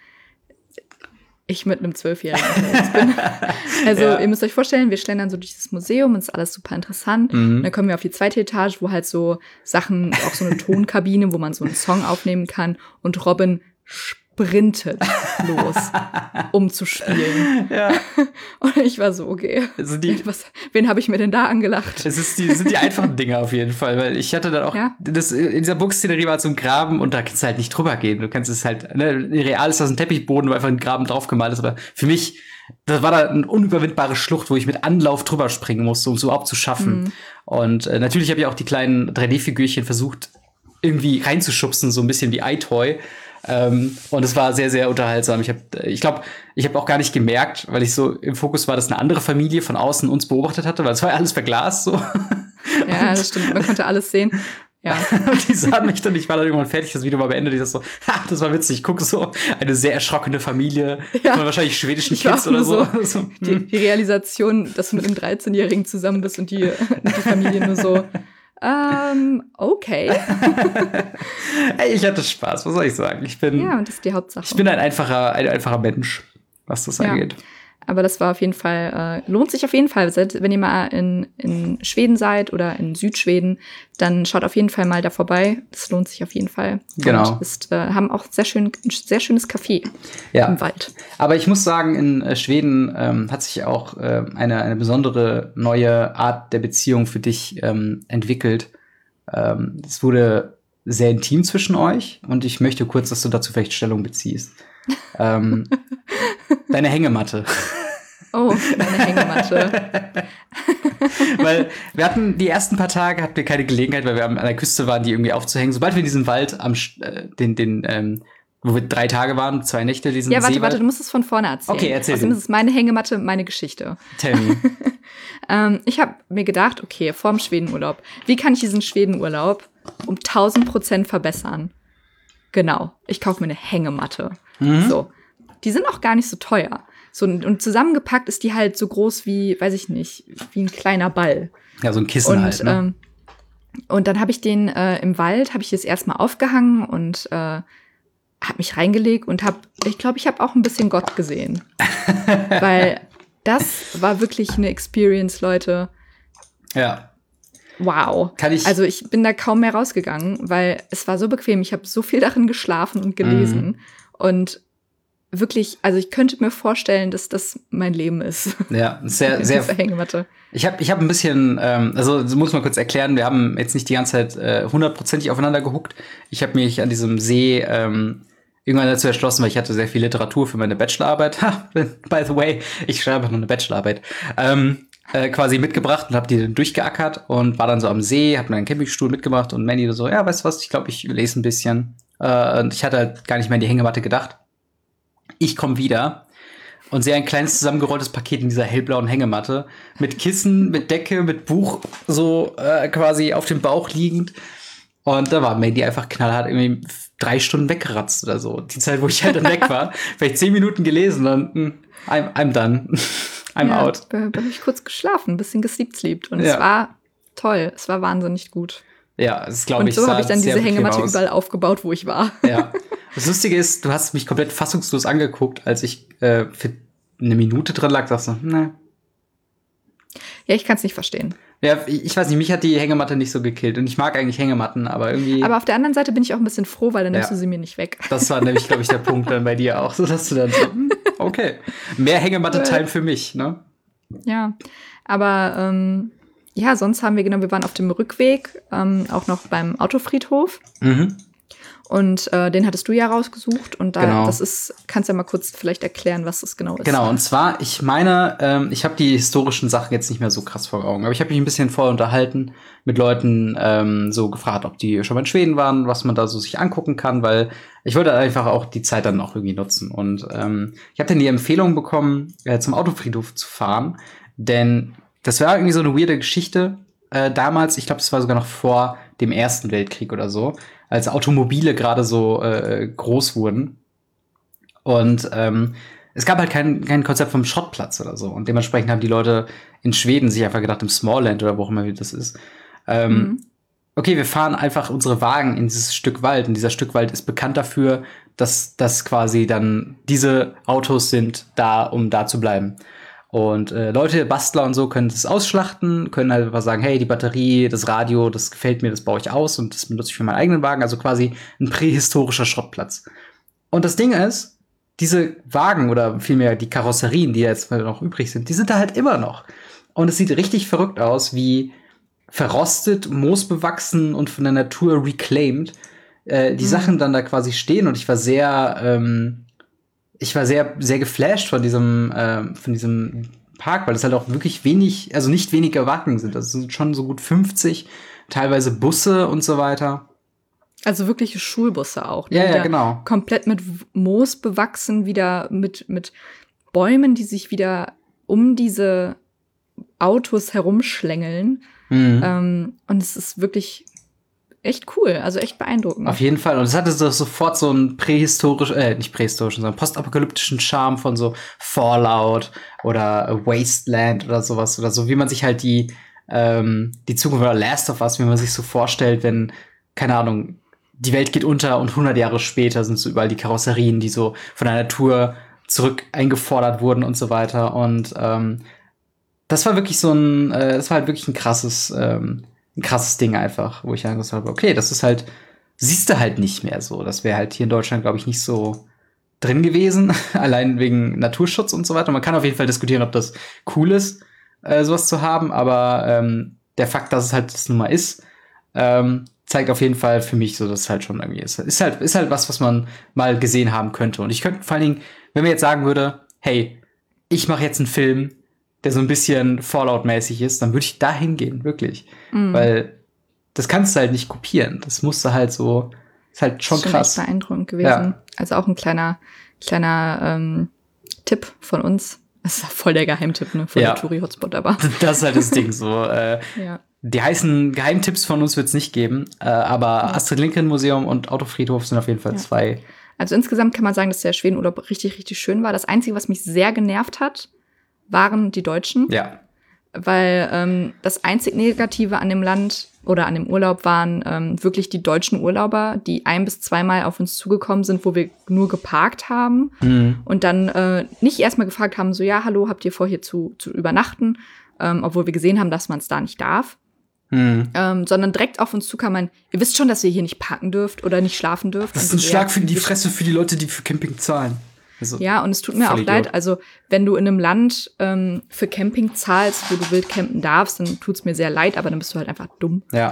ich mit einem 12-Jährigen unterwegs bin. Also Ja. ihr müsst euch vorstellen, wir schlendern so durch das Museum und es ist alles super interessant. Und dann kommen wir auf die zweite Etage, wo halt so Sachen, auch so eine Tonkabine, wo man so einen Song aufnehmen kann. Und Robin sprintet los, um zu spielen. Ja. Und ich war so, okay, Also wen habe ich mir denn da angelacht? sind die einfachen Dinge auf jeden Fall, weil ich hatte dann auch, Ja. in dieser Burgszenerie war so ein Graben und da kannst du halt nicht drüber gehen. Du kannst es halt, ne, real ist das ein Teppichboden, wo einfach ein Graben draufgemalt ist, aber für mich, das war da eine unüberwindbare Schlucht, wo ich mit Anlauf drüber springen musste, um es überhaupt zu schaffen. Und natürlich habe ich auch die kleinen 3D-Figürchen versucht, irgendwie reinzuschubsen, so ein bisschen wie iToy. Und es war sehr, sehr unterhaltsam. Ich glaube, ich habe auch gar nicht gemerkt, weil ich so im Fokus war, dass eine andere Familie von außen uns beobachtet hatte, weil es war ja alles verglast so. Ja, das stimmt, man konnte alles sehen. Ja. Und die sahen mich dann, ich war dann irgendwann fertig, das Video war beendet, ich dachte so, ha, das war witzig, ich gucke so, eine sehr erschrockene Familie von wahrscheinlich schwedischen Ich war Kids auch nur oder so. Die Realisation, dass du mit einem 13-Jährigen zusammen bist und die Familie nur so, okay. Ey, ich hatte Spaß, was soll ich sagen? Ja, und das ist die Hauptsache. Ich bin ein einfacher Mensch, was das angeht. Aber das war auf jeden Fall, lohnt sich auf jeden Fall. Wenn ihr mal in Schweden seid oder in Südschweden, dann schaut auf jeden Fall mal da vorbei. Das lohnt sich auf jeden Fall. Genau. Und haben auch ein sehr schönes Café im Wald. Aber ich muss sagen, in Schweden hat sich auch eine besondere neue Art der Beziehung für dich entwickelt. Es wurde sehr intim zwischen euch und ich möchte kurz, dass du dazu vielleicht Stellung beziehst. Deine Hängematte. Oh, meine Hängematte. Weil wir hatten die ersten paar Tage hatten wir keine Gelegenheit, weil wir an der Küste waren, die irgendwie aufzuhängen. Sobald wir in diesem Wald wo wir 3 Tage waren, 2 Nächte, diesen Ja, Seewald. warte, du musst es von vorne erzählen. Okay, erzähl Außerdem du. ist es meine Hängematte, meine Geschichte. Tell me. Ich habe mir gedacht, okay, vorm Schwedenurlaub, wie kann ich diesen Schwedenurlaub um 1000% verbessern? Genau, ich kaufe mir eine Hängematte. So, die sind auch gar nicht so teuer. So, und zusammengepackt ist die halt so groß wie, weiß ich nicht, wie ein kleiner Ball. Ja, so ein Kissen halt, ne? Und dann habe ich den im Wald, habe ich das erstmal aufgehangen und habe mich reingelegt und ich glaube, ich habe auch ein bisschen Gott gesehen. Weil das war wirklich eine Experience, Leute. Ja. Wow. Also ich bin da kaum mehr rausgegangen, weil es war so bequem. Ich habe so viel darin geschlafen und gelesen. Und wirklich, also ich könnte mir vorstellen, dass das mein Leben ist. Ja, sehr, sehr. Hängematte. Ich hab ein bisschen, also das muss man kurz erklären, wir haben jetzt nicht die ganze Zeit 100%ig aufeinander gehuckt. Ich habe mich an diesem See irgendwann dazu entschlossen, weil ich hatte sehr viel Literatur für meine Bachelorarbeit. Ha, by the way, ich schreibe noch eine Bachelorarbeit. Quasi mitgebracht und habe die dann durchgeackert und war dann so am See, hab mir einen Campingstuhl mitgebracht und Mandy so, ja, weißt du was, ich glaube, ich lese ein bisschen. Und ich hatte halt gar nicht mehr an die Hängematte gedacht. Ich komme wieder und sehe ein kleines zusammengerolltes Paket in dieser hellblauen Hängematte mit Kissen, mit Decke, mit Buch so quasi auf dem Bauch liegend. Und da war Mandy einfach knallhart irgendwie 3 Stunden weggeratzt oder so. Die Zeit, wo ich halt dann weg war. Vielleicht 10 Minuten gelesen und I'm done. I'm out. Da habe ich kurz geschlafen, ein bisschen gesleept. Und es war toll. Es war wahnsinnig gut. Ja, das glaube ich. Und so habe ich dann diese Hängematte überall aufgebaut, wo ich war. Ja. Das Lustige ist, du hast mich komplett fassungslos angeguckt, als ich für eine Minute drin lag, sagst du, ne. Ja, ich kann es nicht verstehen. Ja, ich weiß nicht, mich hat die Hängematte nicht so gekillt. Und ich mag eigentlich Hängematten, aber irgendwie. Aber auf der anderen Seite bin ich auch ein bisschen froh, weil dann nimmst du sie mir nicht weg. Das war nämlich, glaube ich, der Punkt dann bei dir auch, so dass du dann so, okay, mehr Hängematte-Time für mich, ne? Ja, aber ja, sonst haben wir, wir waren auf dem Rückweg, auch noch beim Autofriedhof. Und den hattest du ja rausgesucht. Und da, Genau. kannst du ja mal kurz vielleicht erklären, was das genau ist. Genau, und zwar, ich meine, ich habe die historischen Sachen jetzt nicht mehr so krass vor Augen, aber ich habe mich ein bisschen vorher unterhalten mit Leuten, so gefragt, ob die schon mal in Schweden waren, was man da so sich angucken kann, weil ich wollte einfach auch die Zeit dann auch irgendwie nutzen. Und ich habe dann die Empfehlung bekommen, zum Autofriedhof zu fahren, denn das war irgendwie so eine weirde Geschichte damals. Ich glaube, das war sogar noch vor dem Ersten Weltkrieg oder so, als Automobile gerade so groß wurden. Und es gab halt kein Konzept vom Schrottplatz oder so. Und dementsprechend haben die Leute in Schweden sich einfach gedacht, im Smallland oder wo auch immer das ist, okay, wir fahren einfach unsere Wagen in dieses Stück Wald. Und dieser Stück Wald ist bekannt dafür, dass das quasi dann diese Autos sind, um da zu bleiben. Und Leute, Bastler und so können das ausschlachten, können halt einfach sagen, hey, die Batterie, das Radio, das gefällt mir, das baue ich aus und das benutze ich für meinen eigenen Wagen. Also quasi ein prähistorischer Schrottplatz. Und das Ding ist, diese Wagen oder vielmehr die Karosserien, die jetzt noch übrig sind, die sind da halt immer noch. Und es sieht richtig verrückt aus, wie verrostet, moosbewachsen und von der Natur reclaimed die Sachen dann da quasi stehen. Und ich war sehr sehr geflasht von diesem Park, weil es halt auch wirklich wenig, also nicht wenige Wagen sind. Das sind schon so gut 50, teilweise Busse und so weiter. Also wirkliche Schulbusse auch. Ne? Ja, genau. Komplett mit Moos bewachsen, wieder mit Bäumen, die sich wieder um diese Autos herumschlängeln. Und es ist wirklich echt cool, also echt beeindruckend. Auf jeden Fall. Und es hatte so sofort so einen nicht prähistorischen, sondern postapokalyptischen Charme von so Fallout oder Wasteland oder sowas. Oder so, wie man sich halt die Zukunft oder Last of Us, wie man sich so vorstellt, wenn, keine Ahnung, die Welt geht unter und 100 Jahre später sind so überall die Karosserien, die so von der Natur zurück eingefordert wurden und so weiter. Und das war wirklich das war halt wirklich ein krasses Ding einfach, wo ich dann gesagt habe, okay, das ist halt, siehst du halt nicht mehr so. Das wäre halt hier in Deutschland, glaube ich, nicht so drin gewesen, allein wegen Naturschutz und so weiter. Man kann auf jeden Fall diskutieren, ob das cool ist, sowas zu haben, aber der Fakt, dass es halt das nun mal ist, zeigt auf jeden Fall für mich so, dass es halt schon irgendwie ist. Ist halt was man mal gesehen haben könnte. Und ich könnte vor allen Dingen, wenn man jetzt sagen würde, hey, ich mache jetzt einen Film, der so ein bisschen Fallout-mäßig ist, dann würde ich da hingehen, wirklich. Weil das kannst du halt nicht kopieren. Das musst du halt so, ist halt schon krass. Das ist echt beeindruckend gewesen. Ja. Also auch ein kleiner Tipp von uns. Das ist voll der Geheimtipp, ne, von der Touri-Hotspot, aber. Das ist halt das Ding so. Die heißen Geheimtipps von uns wird es nicht geben, aber Astrid-Lindgren-Museum und Autofriedhof sind auf jeden Fall zwei. Also insgesamt kann man sagen, dass der Schwedenurlaub richtig, richtig schön war. Das Einzige, was mich sehr genervt hat, waren die Deutschen. Ja. Weil das einzig Negative an dem Land oder an dem Urlaub waren wirklich die deutschen Urlauber, die 1- bis 2-mal auf uns zugekommen sind, wo wir nur geparkt haben und dann nicht erstmal gefragt haben, so, ja, hallo, habt ihr vor, hier zu übernachten? Obwohl wir gesehen haben, dass man es da nicht darf. Sondern direkt auf uns zukamen, ihr wisst schon, dass ihr hier nicht parken dürft oder nicht schlafen dürft. Das ist ein Schlag für die Fresse für die Leute, die für Camping zahlen. Also, ja, und es tut mir auch leid, also wenn du in einem Land für Camping zahlst, wo du wild campen darfst, dann tut's mir sehr leid, aber dann bist du halt einfach dumm. Ja.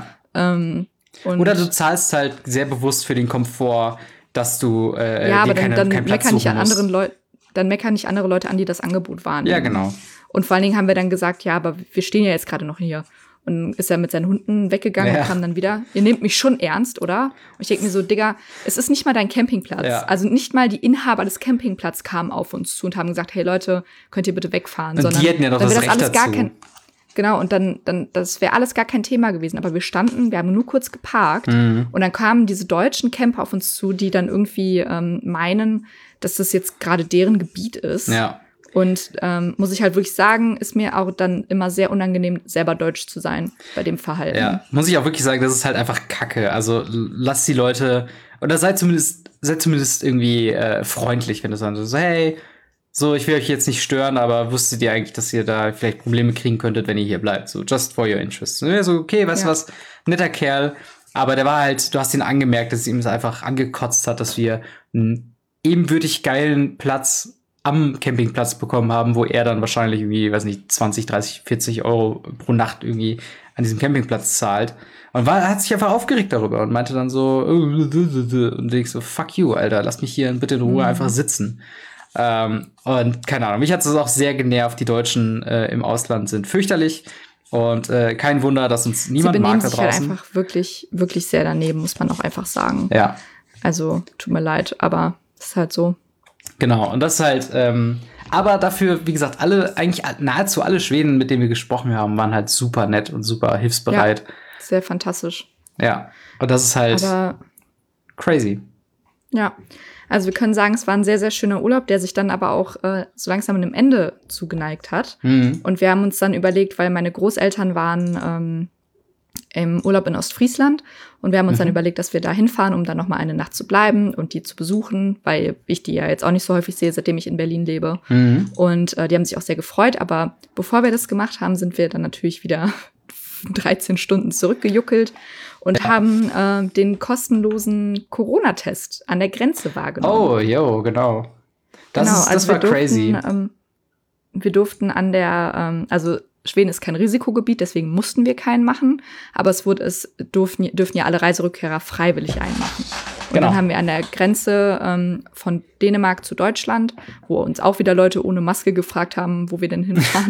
Oder du zahlst halt sehr bewusst für den Komfort, dass du aber dann meckern nicht an anderen Leuten, dann meckern nicht andere Leute an, die das Angebot wahrnehmen. Ja, genau. Und vor allen Dingen haben wir dann gesagt, ja, aber wir stehen ja jetzt gerade noch hier. Und ist er mit seinen Hunden weggegangen und kam dann wieder. Ihr nehmt mich schon ernst, oder? Und ich denke mir so, Digga, es ist nicht mal dein Campingplatz. Ja. Also nicht mal die Inhaber des Campingplatzes kamen auf uns zu und haben gesagt, hey Leute, könnt ihr bitte wegfahren? Und sondern die hätten ja doch das Recht dazu. Genau, und dann das wäre alles gar kein Thema gewesen. Aber wir haben nur kurz geparkt. Und dann kamen diese deutschen Camper auf uns zu, die dann irgendwie meinen, dass das jetzt gerade deren Gebiet ist. Ja. Und muss ich halt wirklich sagen, ist mir auch dann immer sehr unangenehm, selber deutsch zu sein bei dem Verhalten. Ja, muss ich auch wirklich sagen, das ist halt einfach Kacke. Also lasst die Leute, oder seid zumindest irgendwie freundlich, wenn du sagst, so, hey, so, ich will euch jetzt nicht stören, aber wusstet ihr eigentlich, dass ihr da vielleicht Probleme kriegen könntet, wenn ihr hier bleibt? So, just for your interest. Und so, okay, weißt du was, netter Kerl. Aber der war halt, du hast ihn angemerkt, dass es ihm einfach angekotzt hat, dass wir einen ebenbürtig geilen Platz am Campingplatz bekommen haben, wo er dann wahrscheinlich irgendwie, weiß nicht, 20, 30, 40 Euro pro Nacht irgendwie an diesem Campingplatz zahlt. Und hat sich einfach aufgeregt darüber und meinte dann so, und ich so, fuck you, Alter, lass mich hier bitte in Ruhe einfach sitzen. Und keine Ahnung, mich hat es auch sehr genervt. Die Deutschen im Ausland sind fürchterlich. Und kein Wunder, dass uns niemand mag da draußen. Sie benehmen sich halt einfach wirklich, wirklich sehr daneben, muss man auch einfach sagen. Ja. Also, tut mir leid, aber es ist halt so. Genau, und das ist halt, aber dafür, wie gesagt, eigentlich nahezu alle Schweden, mit denen wir gesprochen haben, waren halt super nett und super hilfsbereit. Ja, sehr fantastisch. Ja, und das ist halt crazy. Ja, also wir können sagen, es war ein sehr, sehr schöner Urlaub, der sich dann aber auch so langsam einem Ende zugeneigt hat. Mhm. Und wir haben uns dann überlegt, weil meine Großeltern waren im Urlaub in Ostfriesland und wir haben uns dann überlegt, dass wir da hinfahren, um dann noch mal eine Nacht zu bleiben und die zu besuchen, weil ich die ja jetzt auch nicht so häufig sehe, seitdem ich in Berlin lebe. Mhm. Und die haben sich auch sehr gefreut, aber bevor wir das gemacht haben, sind wir dann natürlich wieder 13 Stunden zurückgejuckelt und haben den kostenlosen Corona-Test an der Grenze wahrgenommen. Oh, jo, genau. Das war crazy. Wir durften an der, also Schweden ist kein Risikogebiet, deswegen mussten wir keinen machen, aber dürfen ja alle Reiserückkehrer freiwillig einen machen. Und dann haben wir an der Grenze von Dänemark zu Deutschland, wo uns auch wieder Leute ohne Maske gefragt haben, wo wir denn hinfahren,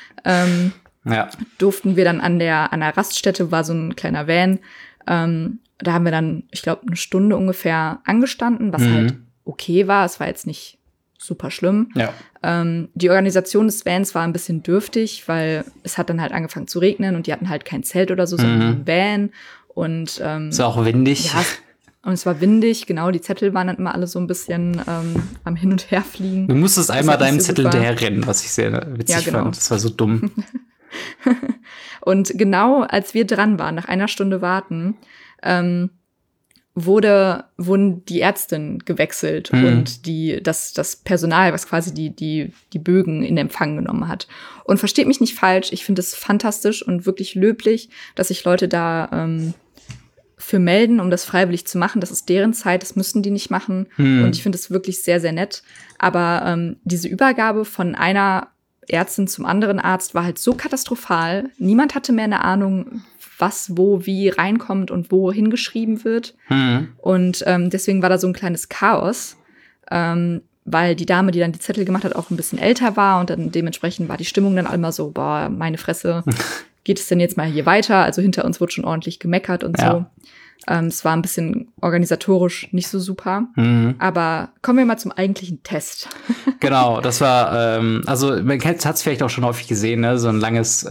durften wir dann an der Raststätte, war so ein kleiner Van, da haben wir dann, ich glaube, eine Stunde ungefähr angestanden, was halt okay war. Es war jetzt nicht super schlimm. Ja. Die Organisation des Vans war ein bisschen dürftig, weil es hat dann halt angefangen zu regnen und die hatten halt kein Zelt oder so, sondern ein Van. Und es war auch windig. Ja, und es war windig, genau. Die Zettel waren dann immer alle so ein bisschen am Hin- und Herfliegen. Du musstest einmal deinem Zettel hinterher rennen, was ich sehr witzig fand. Das war so dumm. Und genau als wir dran waren, nach einer Stunde warten, wurden die Ärztin gewechselt und das Personal, was quasi die Bögen in Empfang genommen hat. Und versteht mich nicht falsch, ich finde es fantastisch und wirklich löblich, dass sich Leute da für melden, um das freiwillig zu machen. Das ist deren Zeit, das müssten die nicht machen. Und ich finde es wirklich sehr, sehr nett. Aber diese Übergabe von einer Ärztin zum anderen Arzt war halt so katastrophal. Niemand hatte mehr eine Ahnung, was, wo, wie reinkommt und wo hingeschrieben wird. Und deswegen war da so ein kleines Chaos, weil die Dame, die dann die Zettel gemacht hat, auch ein bisschen älter war und dann dementsprechend war die Stimmung dann immer so, boah, meine Fresse, geht es denn jetzt mal hier weiter? Also hinter uns wurde schon ordentlich gemeckert und so. Es war ein bisschen organisatorisch nicht so super. Aber kommen wir mal zum eigentlichen Test. Genau, das war, also man hat es vielleicht auch schon häufig gesehen, ne? So ein langes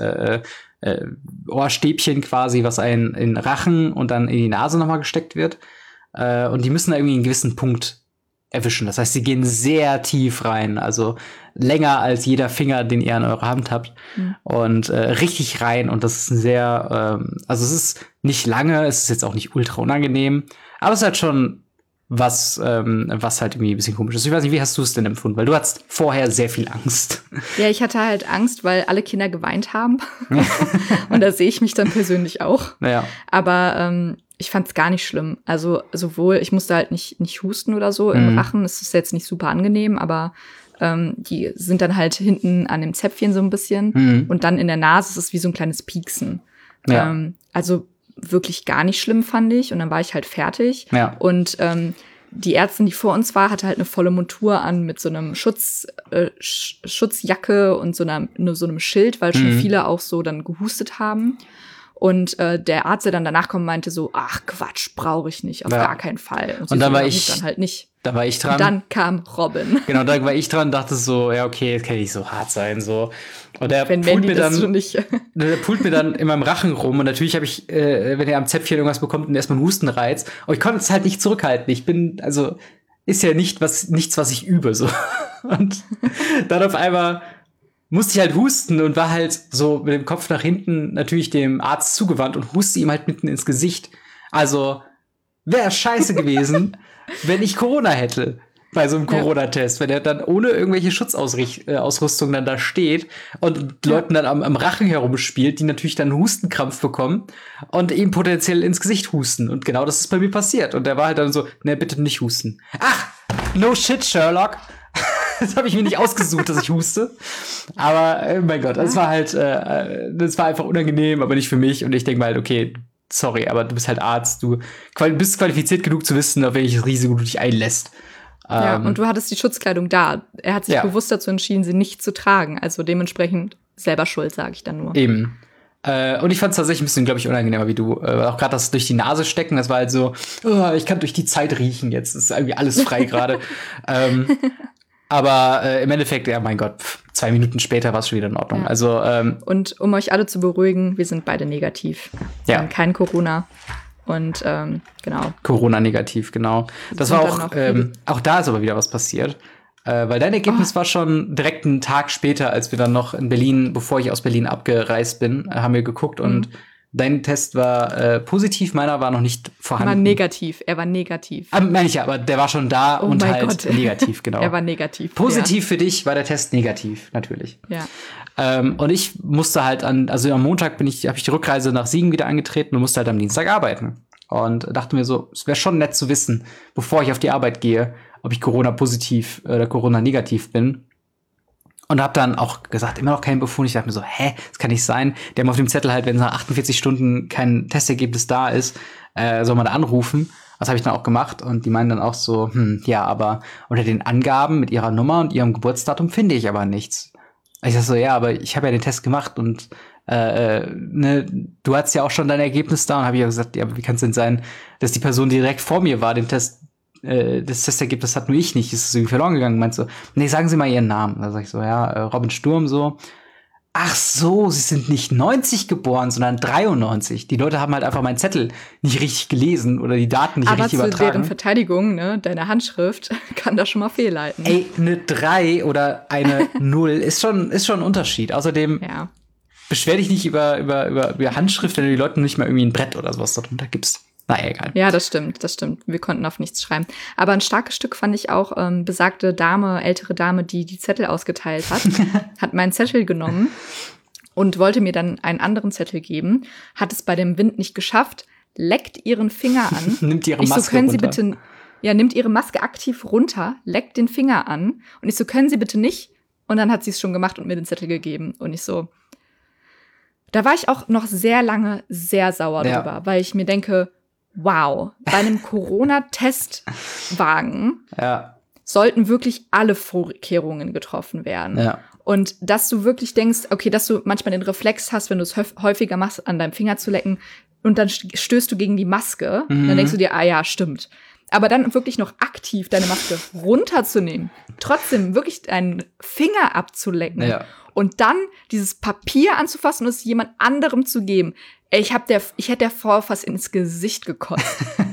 Ohrstäbchen quasi, was einen in den Rachen und dann in die Nase nochmal gesteckt wird. Und die müssen da irgendwie einen gewissen Punkt erwischen. Das heißt, sie gehen sehr tief rein, also länger als jeder Finger, den ihr an eurer Hand habt. Und richtig rein. Und das ist ein sehr, also es ist nicht lange, es ist jetzt auch nicht ultra unangenehm, aber es ist halt schon was halt irgendwie ein bisschen komisch ist. Ich weiß nicht, wie hast du es denn empfunden? Weil du hattest vorher sehr viel Angst. Ja, ich hatte halt Angst, weil alle Kinder geweint haben. Und da sehe ich mich dann persönlich auch. Ja. Aber ich fand es gar nicht schlimm. Also sowohl, ich musste halt nicht husten oder so im Rachen. Es ist jetzt nicht super angenehm, aber die sind dann halt hinten an dem Zäpfchen so ein bisschen. Und dann in der Nase ist es wie so ein kleines Pieksen. Ja. Also wirklich gar nicht schlimm, fand ich. Und dann war ich halt fertig. Ja. Und die Ärztin, die vor uns war, hatte halt eine volle Montur an mit so einem Schutzjacke und so einem Schild, weil schon viele auch so dann gehustet haben. Und der Arzt, der dann danach kommt, meinte so, ach Quatsch, brauche ich nicht, auf gar keinen Fall. Und dann war ich dann halt nicht. Da war ich dran. Und dann kam Robin. Genau, da war ich dran, dachte so, ja okay, das kann nicht so hart sein, so. Und der pult mir dann in meinem Rachen rum und natürlich habe ich, wenn er am Zäpfchen irgendwas bekommt, dann erstmal einen Hustenreiz. Und ich konnte es halt nicht zurückhalten. Ist ja nichts, was ich übe, so. Und dann auf einmal musste ich halt husten und war halt so mit dem Kopf nach hinten natürlich dem Arzt zugewandt und huste ihm halt mitten ins Gesicht. Also wäre scheiße gewesen, wenn ich Corona hätte bei so einem Corona-Test, wenn er dann ohne irgendwelche Schutzausrüstung dann da steht und Leuten dann am Rachen herumspielt, die natürlich dann einen Hustenkrampf bekommen und ihm potenziell ins Gesicht husten. Und genau das ist bei mir passiert. Und der war halt dann so, ne, bitte nicht husten. Ach, no shit, Sherlock. Das habe ich mir nicht ausgesucht, dass ich huste. Aber, mein Gott, das war halt, das war einfach unangenehm, aber nicht für mich. Und ich denke mal halt, okay, sorry, aber du bist halt Arzt. Du bist qualifiziert genug zu wissen, auf welches Risiko du dich einlässt. Ja, und du hattest die Schutzkleidung da. Er hat sich bewusst dazu entschieden, sie nicht zu tragen. Also dementsprechend selber schuld, sage ich dann nur. Eben. Und ich fand es tatsächlich ein bisschen, glaube ich, unangenehmer wie du. Auch gerade das durch die Nase stecken, das war halt so, ich kann durch die Zeit riechen jetzt. Das ist irgendwie alles frei gerade. Aber im Endeffekt, ja, mein Gott, 2 Minuten später war es schon wieder in Ordnung. Ja. Also, und um euch alle zu beruhigen, wir sind beide negativ. Wir haben kein Corona. Und genau. Corona-negativ, genau. Das war auch da ist aber wieder was passiert. Weil dein Ergebnis war schon direkt einen Tag später, als wir dann noch in Berlin, bevor ich aus Berlin abgereist bin, haben wir geguckt und dein Test war positiv, meiner war noch nicht vorhanden. Er war negativ. Meine ich ja, aber der war schon da und halt Gott. Negativ, genau. Er war negativ. Positiv für dich war der Test negativ, natürlich. Ja. Und ich musste halt also am Montag habe ich die Rückreise nach Siegen wieder angetreten und musste halt am Dienstag arbeiten. Und dachte mir so, es wäre schon nett zu wissen, bevor ich auf die Arbeit gehe, ob ich Corona-positiv oder Corona-negativ bin. Und habe dann auch gesagt, immer noch keinen Befund. Ich dachte mir so, das kann nicht sein. Die haben auf dem Zettel halt, wenn nach 48 Stunden kein Testergebnis da ist, soll man da anrufen. Das habe ich dann auch gemacht. Und die meinen dann auch so, ja, aber unter den Angaben mit ihrer Nummer und ihrem Geburtsdatum finde ich aber nichts. Ich sag so, ja, aber ich habe ja den Test gemacht und du hattest ja auch schon dein Ergebnis da. Und habe ich ja gesagt, ja, aber wie kann es denn sein, dass die Person, die direkt vor mir war, das Testergebnis hat nur ich nicht, ist es irgendwie verloren gegangen. Meinst so, nee, sagen Sie mal Ihren Namen. Da sag ich so, ja, Robin Sturm so. Ach so, Sie sind nicht 90 geboren, sondern 93. Die Leute haben halt einfach meinen Zettel nicht richtig gelesen oder die Daten nicht richtig übertragen. Aber zu deren Verteidigung, ne, deine Handschrift kann da schon mal fehlleiten. Ey, eine 3 oder eine 0 ist schon ein Unterschied. Außerdem beschwer dich nicht über Handschrift, wenn du die Leuten nicht mal irgendwie ein Brett oder sowas darunter gibst. Naja, egal. Ja, das stimmt. Wir konnten auf nichts schreiben. Aber ein starkes Stück fand ich auch, besagte ältere Dame, die Zettel ausgeteilt hat, hat meinen Zettel genommen und wollte mir dann einen anderen Zettel geben, hat es bei dem Wind nicht geschafft, leckt ihren Finger an. Nimmt ihre Maske runter. Nimmt ihre Maske aktiv runter, leckt den Finger an und ich so, können Sie bitte nicht? Und dann hat sie es schon gemacht und mir den Zettel gegeben und ich so, da war ich auch noch sehr lange sehr sauer drüber, weil ich mir denke, wow, bei einem Corona-Testwagen sollten wirklich alle Vorkehrungen getroffen werden. Ja. Und dass du wirklich denkst, okay, dass du manchmal den Reflex hast, wenn du es häufiger machst, an deinem Finger zu lecken und dann stößt du gegen die Maske, dann denkst du dir, ja, stimmt. Aber dann wirklich noch aktiv deine Maske runterzunehmen, trotzdem wirklich deinen Finger abzulecken und dann dieses Papier anzufassen und es jemand anderem zu geben. Ich hätte der Frau fast ins Gesicht gekotzt.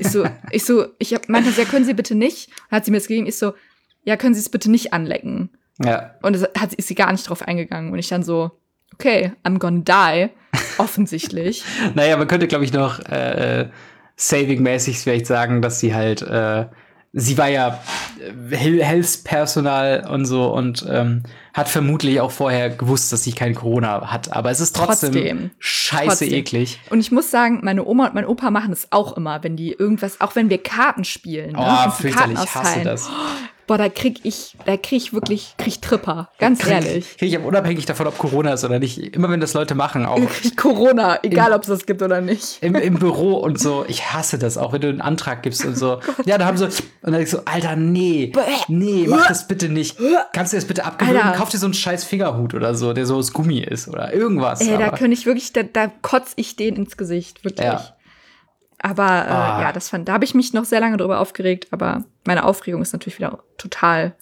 Ich meinte, ja, können Sie bitte nicht? Und hat sie mir das gegeben. Ich so, ja, können Sie es bitte nicht anlecken? Ja. Und ist sie gar nicht drauf eingegangen. Und ich dann so, okay, I'm gonna die. Offensichtlich. Naja, man könnte, glaube ich, noch saving-mäßig vielleicht sagen, dass sie halt sie war ja Hilfspersonal und so und hat vermutlich auch vorher gewusst, dass sie kein Corona hat. Aber es ist trotzdem scheiße eklig. Und ich muss sagen, meine Oma und mein Opa machen es auch immer, wenn die irgendwas, auch wenn wir Karten spielen. Fürchterlich, ich hasse das. Boah, da krieg ich Tripper, ganz ehrlich. Krieg ich aber unabhängig davon, ob Corona ist oder nicht. Immer wenn das Leute machen, auch. Krieg Corona, egal ob es das gibt oder nicht. Im Büro und so, ich hasse das auch, wenn du einen Antrag gibst und so. Ja, da haben so, und dann denk ich so, Alter, nee, mach das bitte nicht. Kannst du das bitte abgewöhnen? Kauf dir so einen scheiß Fingerhut oder so, der so aus Gummi ist oder irgendwas. Ey, da könnte ich wirklich, da kotze ich den ins Gesicht, wirklich. Ja. Aber da habe ich mich noch sehr lange drüber aufgeregt, aber meine Aufregung ist natürlich wieder total,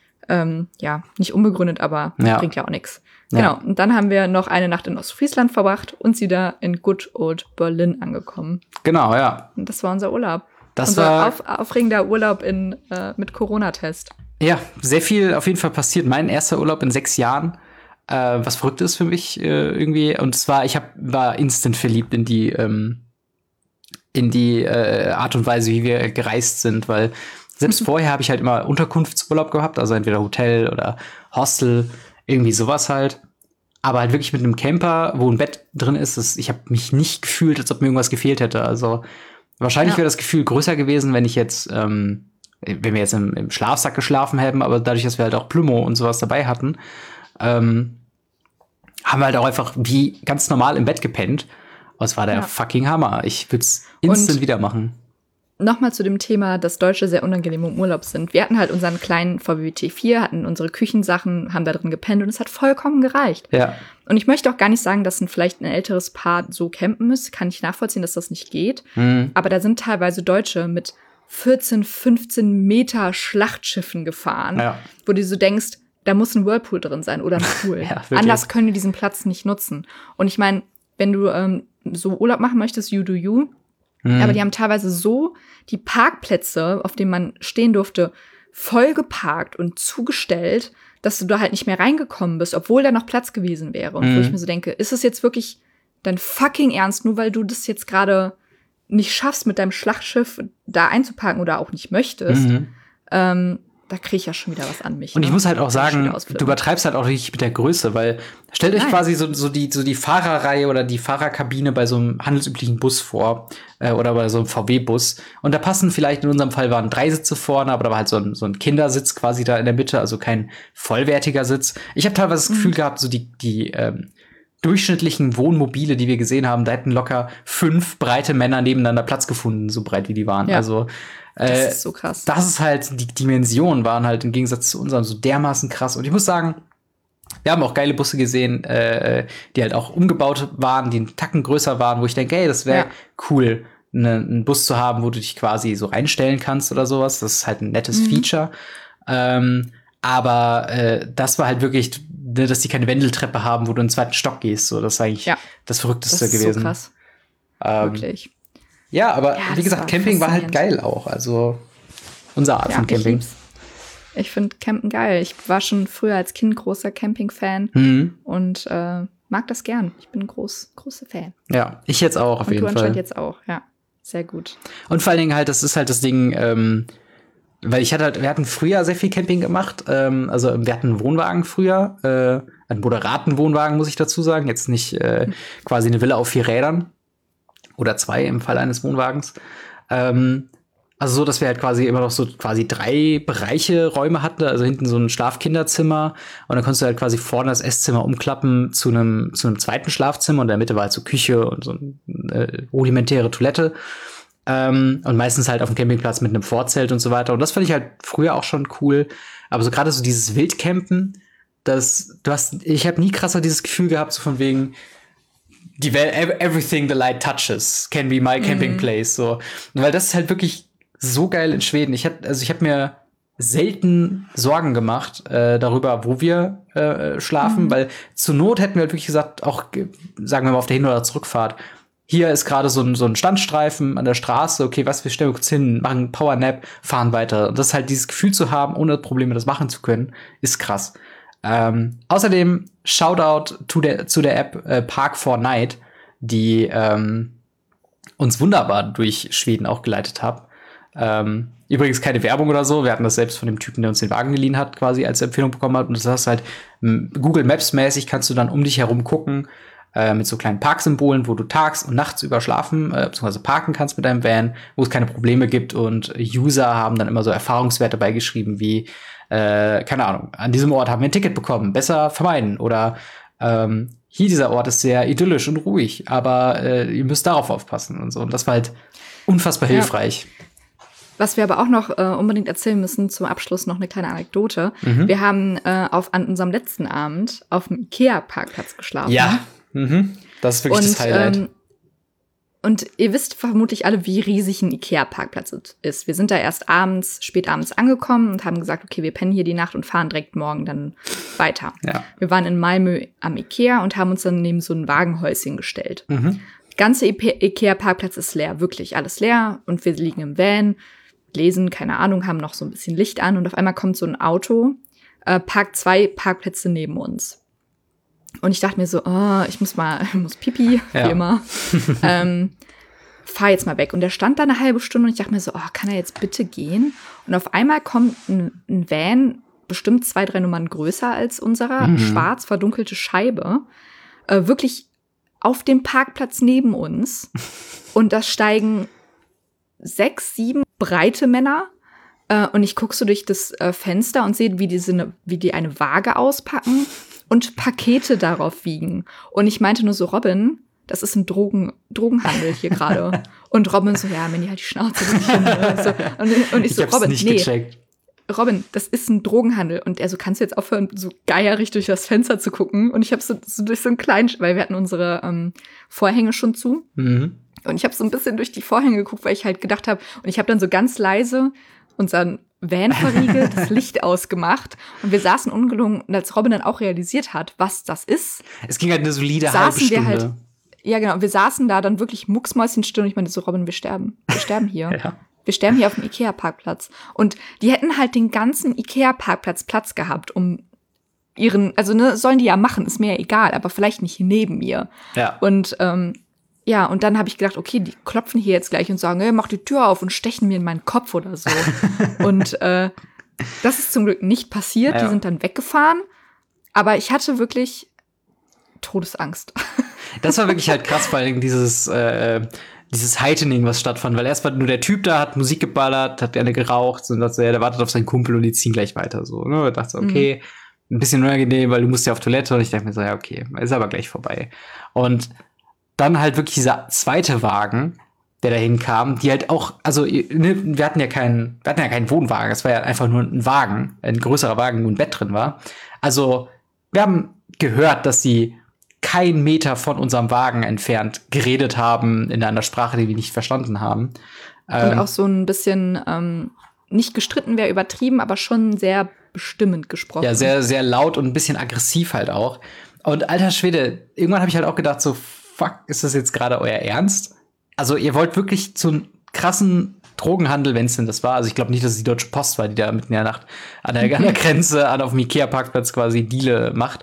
nicht unbegründet, aber bringt ja auch nichts. Ja. Genau, und dann haben wir noch eine Nacht in Ostfriesland verbracht und sie da in Good Old Berlin angekommen. Genau, ja. Und das war unser Urlaub. Unser aufregender Urlaub mit Corona-Test. Ja, sehr viel auf jeden Fall passiert. Mein erster Urlaub in 6 Jahren. Was verrückt ist für mich irgendwie. Und zwar, war instant verliebt in die Art und Weise, wie wir gereist sind, weil selbst vorher habe ich halt immer Unterkunftsurlaub gehabt, also entweder Hotel oder Hostel, irgendwie sowas halt. Aber halt wirklich mit einem Camper, wo ein Bett drin ist, ich habe mich nicht gefühlt, als ob mir irgendwas gefehlt hätte. Also wahrscheinlich wäre das Gefühl größer gewesen, wenn ich jetzt wenn wir jetzt im Schlafsack geschlafen hätten, aber dadurch, dass wir halt auch Plümo und sowas dabei hatten, haben wir halt auch einfach wie ganz normal im Bett gepennt. Und es war der fucking Hammer. Ich würde es instant wieder machen. Nochmal zu dem Thema, dass Deutsche sehr unangenehm im Urlaub sind. Wir hatten halt unseren kleinen VW T4, hatten unsere Küchensachen, haben da drin gepennt und es hat vollkommen gereicht. Ja. Und ich möchte auch gar nicht sagen, dass vielleicht ein älteres Paar so campen müsste. Kann ich nachvollziehen, dass das nicht geht. Aber da sind teilweise Deutsche mit 14, 15 Meter Schlachtschiffen gefahren, wo du so denkst, da muss ein Whirlpool drin sein oder ein Pool. Anders können die diesen Platz nicht nutzen. Und ich meine, wenn du so Urlaub machen möchtest, you do you. Aber die haben teilweise so die Parkplätze, auf denen man stehen durfte, voll geparkt und zugestellt, dass du da halt nicht mehr reingekommen bist, obwohl da noch Platz gewesen wäre. Und wo ich mir so denke, ist es jetzt wirklich dein fucking Ernst, nur weil du das jetzt gerade nicht schaffst, mit deinem Schlachtschiff da einzuparken oder auch nicht möchtest, da kriege ich ja schon wieder was an mich. Und ich muss halt auch sagen, du übertreibst halt auch nicht mit der Größe, weil stellt euch quasi so die Fahrerreihe oder die Fahrerkabine bei so einem handelsüblichen Bus vor oder bei so einem VW-Bus. Und da passen vielleicht, in unserem Fall waren 3 Sitze vorne, aber da war halt so ein Kindersitz quasi da in der Mitte, also kein vollwertiger Sitz. Ich habe teilweise das Gefühl gehabt, so die durchschnittlichen Wohnmobile, die wir gesehen haben, da hätten locker 5 breite Männer nebeneinander Platz gefunden, so breit wie die waren. Also das ist so krass. Das ist halt, die Dimensionen waren halt im Gegensatz zu unserem so dermaßen krass. Und ich muss sagen, wir haben auch geile Busse gesehen, die halt auch umgebaut waren, die einen Tacken größer waren, wo ich denke, hey, das wäre cool, einen Bus zu haben, wo du dich quasi so reinstellen kannst oder sowas. Das ist halt ein nettes Feature. Aber das war halt wirklich, dass die keine Wendeltreppe haben, wo du in den 2. Stock gehst. So, das ist eigentlich das Verrückteste gewesen. Das ist so krass. Wirklich. Ja, aber wie gesagt, Camping war halt geil auch. Also unsere Art von Camping. Ich finde Campen geil. Ich war schon früher als Kind großer Camping-Fan und mag das gern. Ich bin großer Fan. Ja, ich jetzt auch auf jeden Fall. Und du anscheinend jetzt auch, ja. Sehr gut. Und vor allen Dingen halt, das ist halt das Ding, weil wir hatten früher sehr viel Camping gemacht. Also wir hatten einen Wohnwagen früher, einen moderaten Wohnwagen, muss ich dazu sagen. Jetzt nicht quasi eine Villa auf 4 Rädern. Oder 2 im Fall eines Wohnwagens. Also so, dass wir halt quasi immer noch so quasi 3 Räume hatten. Also hinten so ein Schlafkinderzimmer. Und dann konntest du halt quasi vorne das Esszimmer umklappen zu einem 2. Schlafzimmer. Und in der Mitte war halt so Küche und so eine rudimentäre Toilette. Und meistens halt auf dem Campingplatz mit einem Vorzelt und so weiter. Und das fand ich halt früher auch schon cool. Aber so gerade so dieses Wildcampen, ich habe nie krasser dieses Gefühl gehabt, so von wegen, die Welt, everything the light touches can be my camping place. So. Weil das ist halt wirklich so geil in Schweden. Ich habe mir selten Sorgen gemacht darüber, wo wir schlafen, weil zur Not hätten wir halt wirklich gesagt, auch sagen wir mal auf der Hin- oder Zurückfahrt, hier ist gerade so ein Standstreifen an der Straße, okay, wir stellen kurz hin, machen einen Powernap, fahren weiter. Und das halt dieses Gefühl zu haben, ohne Probleme das machen zu können, ist krass. Außerdem Shoutout zu der App Park4Night, die uns wunderbar durch Schweden auch geleitet hat. Übrigens keine Werbung oder so. Wir hatten das selbst von dem Typen, der uns den Wagen geliehen hat, quasi als Empfehlung bekommen hat. Und das heißt halt, Google Maps mäßig kannst du dann um dich herum gucken, mit so kleinen Parksymbolen, wo du tags und nachts über schlafen, beziehungsweise parken kannst mit deinem Van, wo es keine Probleme gibt. Und User haben dann immer so Erfahrungswerte beigeschrieben, wie keine Ahnung, an diesem Ort haben wir ein Ticket bekommen, besser vermeiden. Oder hier dieser Ort ist sehr idyllisch und ruhig, aber ihr müsst darauf aufpassen und so. Und das war halt unfassbar hilfreich. Was wir aber auch noch unbedingt erzählen müssen, zum Abschluss noch eine kleine Anekdote. Wir haben an unserem letzten Abend auf dem Ikea-Parkplatz geschlafen. Ja, das ist wirklich das Highlight. Und ihr wisst vermutlich alle, wie riesig ein Ikea-Parkplatz ist. Wir sind da erst spät abends angekommen und haben gesagt, okay, wir pennen hier die Nacht und fahren direkt morgen dann weiter. Ja. Wir waren in Malmö am Ikea und haben uns dann neben so ein Wagenhäuschen gestellt. Der ganze Ikea-Parkplatz ist leer, wirklich alles leer. Und wir liegen im Van, lesen, keine Ahnung, haben noch so ein bisschen Licht an. Und auf einmal kommt so ein Auto, parkt 2 Parkplätze neben uns. Und ich dachte mir so, ich muss Pipi, wie immer. Fahr jetzt mal weg. Und der stand da eine halbe Stunde und ich dachte mir so, kann er jetzt bitte gehen? Und auf einmal kommt ein Van, bestimmt 2, 3 Nummern größer als unserer, schwarz verdunkelte Scheibe, wirklich auf dem Parkplatz neben uns. Und da steigen 6, 7 breite Männer Und ich gucke so durch das Fenster und sehe, wie die eine Waage auspacken und Pakete darauf wiegen. Und ich meinte nur so, Robin, das ist ein Drogenhandel hier gerade. Und Robin so, ja, Mandy, halt die Schnauze. So. Und ich so, Robin, nicht gecheckt. Robin, das ist ein Drogenhandel. Und er so, kannst du jetzt aufhören, so geierig durch das Fenster zu gucken? Und ich habe so durch so einen kleinen, weil wir hatten unsere Vorhänge schon zu. Mhm. Und ich habe so ein bisschen durch die Vorhänge geguckt, weil ich halt gedacht habe, und ich habe dann so ganz leise unseren Van verriegelt, das Licht ausgemacht. Und wir saßen ungelungen, und als Robin dann auch realisiert hat, was das ist. Es ging halt eine solide halbe Stunde. Ja, genau. Wir saßen da dann wirklich mucksmäuschenstill und ich meinte so, Robin, wir sterben. Wir sterben hier. Ja. Wir sterben hier auf dem Ikea-Parkplatz. Und die hätten halt den ganzen Ikea-Parkplatz Platz gehabt, um sollen die ja machen, ist mir ja egal, aber vielleicht nicht neben mir. Ja. Und ja, und dann habe ich gedacht, okay, die klopfen hier jetzt gleich und sagen, hey, mach die Tür auf und stechen mir in meinen Kopf oder so. Und das ist zum Glück nicht passiert. Ja. Die sind dann weggefahren. Aber ich hatte wirklich Todesangst. Das war wirklich halt krass, vor allem dieses Heightening, was stattfand. Weil erst war nur der Typ da, hat Musik geballert, hat gerne geraucht und dachte, ja, der wartet auf seinen Kumpel und die ziehen gleich weiter. So, ne? Ich dachte so, okay, ein bisschen unangenehm, weil du musst ja auf Toilette. Und ich dachte mir so, ja, okay, ist aber gleich vorbei. Und dann halt wirklich dieser zweite Wagen, der dahin kam, die halt auch, also wir hatten ja keinen Wohnwagen, es war ja einfach nur ein Wagen, ein größerer Wagen, wo ein Bett drin war. Also wir haben gehört, dass sie keinen Meter von unserem Wagen entfernt geredet haben in einer Sprache, die wir nicht verstanden haben. Und auch so ein bisschen nicht gestritten wäre übertrieben, aber schon sehr bestimmend gesprochen. Ja, sehr, sehr laut und ein bisschen aggressiv halt auch. Und alter Schwede, irgendwann habe ich halt auch gedacht so, fuck, ist das jetzt gerade euer Ernst? Also ihr wollt wirklich zu einem krassen Drogenhandel, wenn es denn das war. Also ich glaube nicht, dass es die Deutsche Post war, die da mitten in der Nacht an der Grenze auf dem Ikea-Parkplatz quasi Deale macht.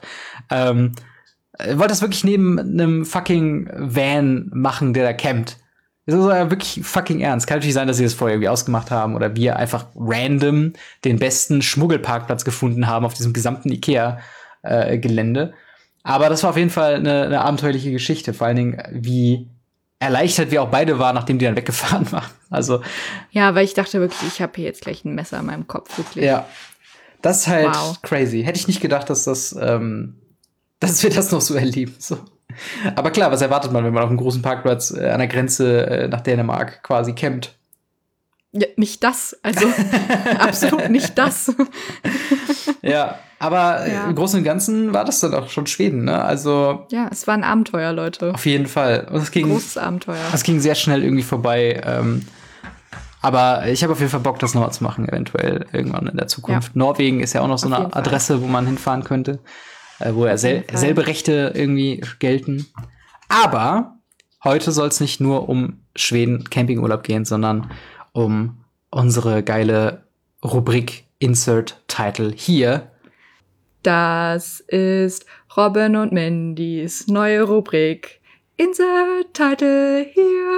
Wollt das wirklich neben einem fucking Van machen, der da campt? Das ist ja wirklich fucking ernst. Kann natürlich sein, dass sie das vorher irgendwie ausgemacht haben oder wir einfach random den besten Schmuggelparkplatz gefunden haben auf diesem gesamten Ikea-Gelände. Aber das war auf jeden Fall eine abenteuerliche Geschichte. Vor allen Dingen, wie erleichtert wir auch beide waren, nachdem die dann weggefahren waren. Also ja, weil ich dachte wirklich, ich habe hier jetzt gleich ein Messer in meinem Kopf. Wirklich. Ja, das ist halt crazy. Hätte ich nicht gedacht, dass wir das noch so erleben. So. Aber klar, was erwartet man, wenn man auf einem großen Parkplatz an der Grenze nach Dänemark quasi campt? Ja, nicht das. Also absolut nicht das. Ja, aber im Großen und Ganzen war das dann auch schon Schweden, ne? Also ja, es war ein Abenteuer, Leute. Auf jeden Fall. Und großes Abenteuer. Es ging sehr schnell irgendwie vorbei. Aber ich habe auf jeden Fall Bock, das nochmal zu machen, eventuell irgendwann in der Zukunft. Ja. Norwegen ist ja auch noch so eine Adresse, wo man hinfahren könnte, wo ja selbe Rechte irgendwie gelten. Aber heute soll es nicht nur um Schweden Campingurlaub gehen, sondern um unsere geile Rubrik Insert Title hier. Das ist Robin und Mandys neue Rubrik. Insert Title hier.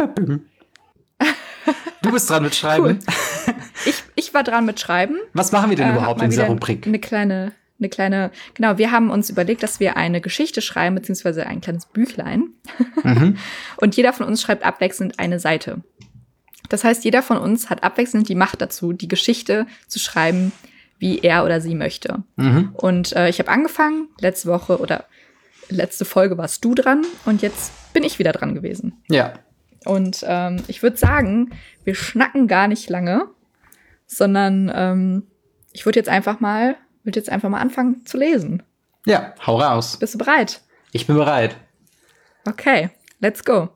Du bist dran mit Schreiben. Cool. Ich war dran mit Schreiben. Was machen wir denn überhaupt in dieser Rubrik? Eine kleine, genau, wir haben uns überlegt, dass wir eine Geschichte schreiben, beziehungsweise ein kleines Büchlein. Mhm. Und jeder von uns schreibt abwechselnd eine Seite. Das heißt, jeder von uns hat abwechselnd die Macht dazu, die Geschichte zu schreiben, wie er oder sie möchte. Mhm. Und ich habe angefangen, letzte Folge warst du dran und jetzt bin ich wieder dran gewesen. Ja. Und ich würde sagen, wir schnacken gar nicht lange, sondern ich würde jetzt einfach mal anfangen zu lesen. Ja, hau raus. Bist du bereit? Ich bin bereit. Okay, let's go.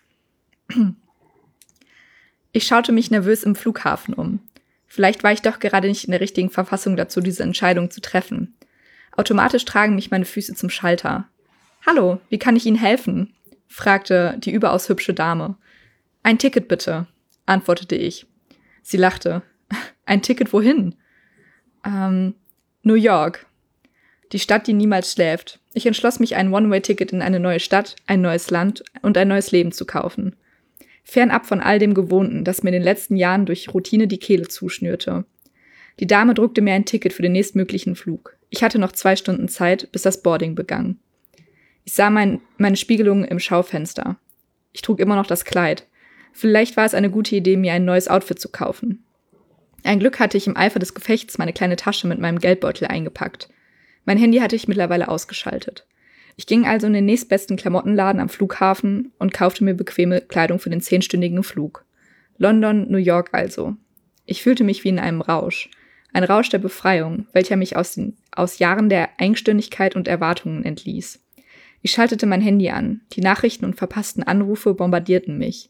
Ich schaute mich nervös im Flughafen um. Vielleicht war ich doch gerade nicht in der richtigen Verfassung dazu, diese Entscheidung zu treffen. Automatisch tragen mich meine Füße zum Schalter. »Hallo, wie kann ich Ihnen helfen?« fragte die überaus hübsche Dame. »Ein Ticket bitte«, antwortete ich. Sie lachte. »Ein Ticket wohin?« New York. Die Stadt, die niemals schläft. Ich entschloss mich, ein One-Way-Ticket in eine neue Stadt, ein neues Land und ein neues Leben zu kaufen. Fernab von all dem Gewohnten, das mir in den letzten Jahren durch Routine die Kehle zuschnürte. Die Dame druckte mir ein Ticket für den nächstmöglichen Flug. Ich hatte noch 2 Stunden Zeit, bis das Boarding begann. Ich sah meine Spiegelung im Schaufenster. Ich trug immer noch das Kleid. Vielleicht war es eine gute Idee, mir ein neues Outfit zu kaufen. Ein Glück hatte ich im Eifer des Gefechts meine kleine Tasche mit meinem Geldbeutel eingepackt. Mein Handy hatte ich mittlerweile ausgeschaltet. Ich ging also in den nächstbesten Klamottenladen am Flughafen und kaufte mir bequeme Kleidung für den 10-stündigen Flug. London, New York also. Ich fühlte mich wie in einem Rausch. Ein Rausch der Befreiung, welcher mich aus Jahren der Engstirnigkeit und Erwartungen entließ. Ich schaltete mein Handy an. Die Nachrichten und verpassten Anrufe bombardierten mich.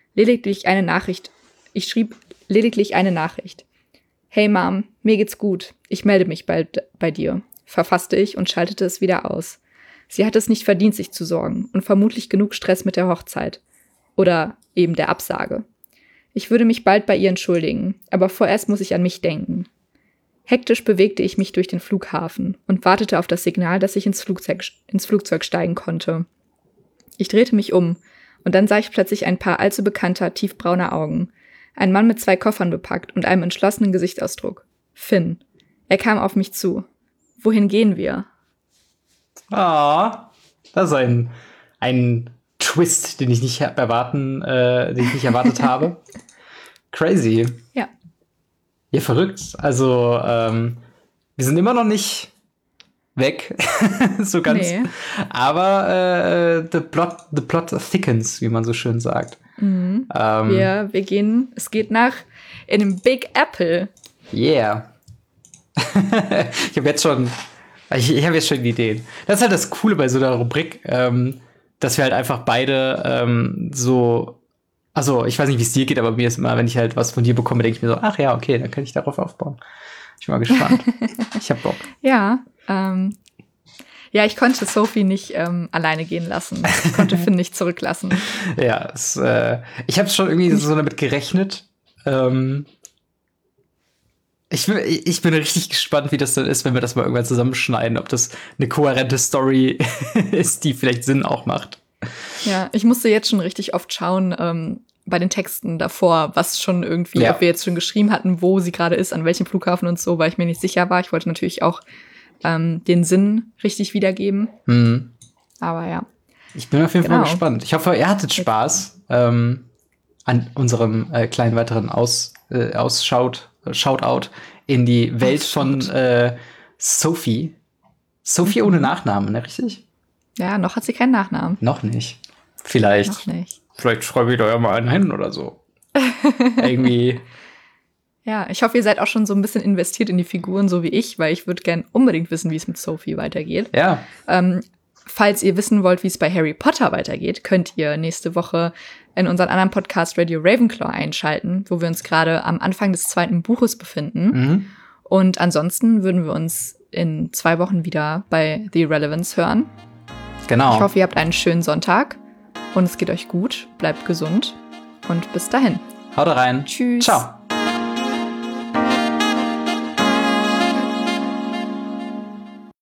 Ich schrieb lediglich eine Nachricht. Hey Mom, mir geht's gut. Ich melde mich bald bei dir, verfasste ich und schaltete es wieder aus. Sie hatte es nicht verdient, sich zu sorgen und vermutlich genug Stress mit der Hochzeit. Oder eben der Absage. Ich würde mich bald bei ihr entschuldigen, aber vorerst muss ich an mich denken. Hektisch bewegte ich mich durch den Flughafen und wartete auf das Signal, dass ich ins Flugzeug steigen konnte. Ich drehte mich um und dann sah ich plötzlich ein Paar allzu bekannter, tiefbrauner Augen. Ein Mann mit 2 Koffern bepackt und einem entschlossenen Gesichtsausdruck. Finn. Er kam auf mich zu. Wohin gehen wir? Ah, das ist ein Twist, den ich nicht erwartet habe. Crazy. Ja. Ja, verrückt. Also, wir sind immer noch nicht weg, so ganz. Nee. Aber the plot thickens, wie man so schön sagt. Mhm. Es geht in den Big Apple. Yeah. Ich habe jetzt schon Ideen. Das ist halt das Coole bei so einer Rubrik, dass wir halt einfach beide also ich weiß nicht, wie es dir geht, aber mir ist immer, wenn ich halt was von dir bekomme, denke ich mir so, ach ja, okay, dann kann ich darauf aufbauen. Ich bin mal gespannt. Ich hab Bock. Ja, ich konnte Sophie nicht alleine gehen lassen. Ich konnte Finn nicht zurücklassen. Ja, ich habe schon irgendwie so damit gerechnet. Ich bin richtig gespannt, wie das dann ist, wenn wir das mal irgendwann zusammenschneiden, ob das eine kohärente Story ist, die vielleicht Sinn auch macht. Ja, ich musste jetzt schon richtig oft schauen bei den Texten davor, was schon irgendwie, ob wir jetzt schon geschrieben hatten, wo sie gerade ist, an welchem Flughafen und so, weil ich mir nicht sicher war. Ich wollte natürlich auch den Sinn richtig wiedergeben. Mhm. Aber ja. Ich bin auf jeden Fall gespannt. Ich hoffe, ihr hattet Spaß an unserem kleinen weiteren Shoutout in die Welt von Sophie. Sophie ohne Nachnamen, ne, richtig? Ja, noch hat sie keinen Nachnamen. Noch nicht. Vielleicht. Noch nicht. Vielleicht schreibe ich da ja mal einen hin oder so. Irgendwie. Ja, ich hoffe, ihr seid auch schon so ein bisschen investiert in die Figuren, so wie ich, weil ich würde gern unbedingt wissen, wie es mit Sophie weitergeht. Ja. Falls ihr wissen wollt, wie es bei Harry Potter weitergeht, könnt ihr nächste Woche in unseren anderen Podcast Radio Ravenclaw einschalten, wo wir uns gerade am Anfang des 2. Buches befinden. Mhm. Und ansonsten würden wir uns in 2 Wochen wieder bei The Irrelevance hören. Genau. Ich hoffe, ihr habt einen schönen Sonntag und es geht euch gut. Bleibt gesund und bis dahin. Haut rein. Tschüss. Ciao.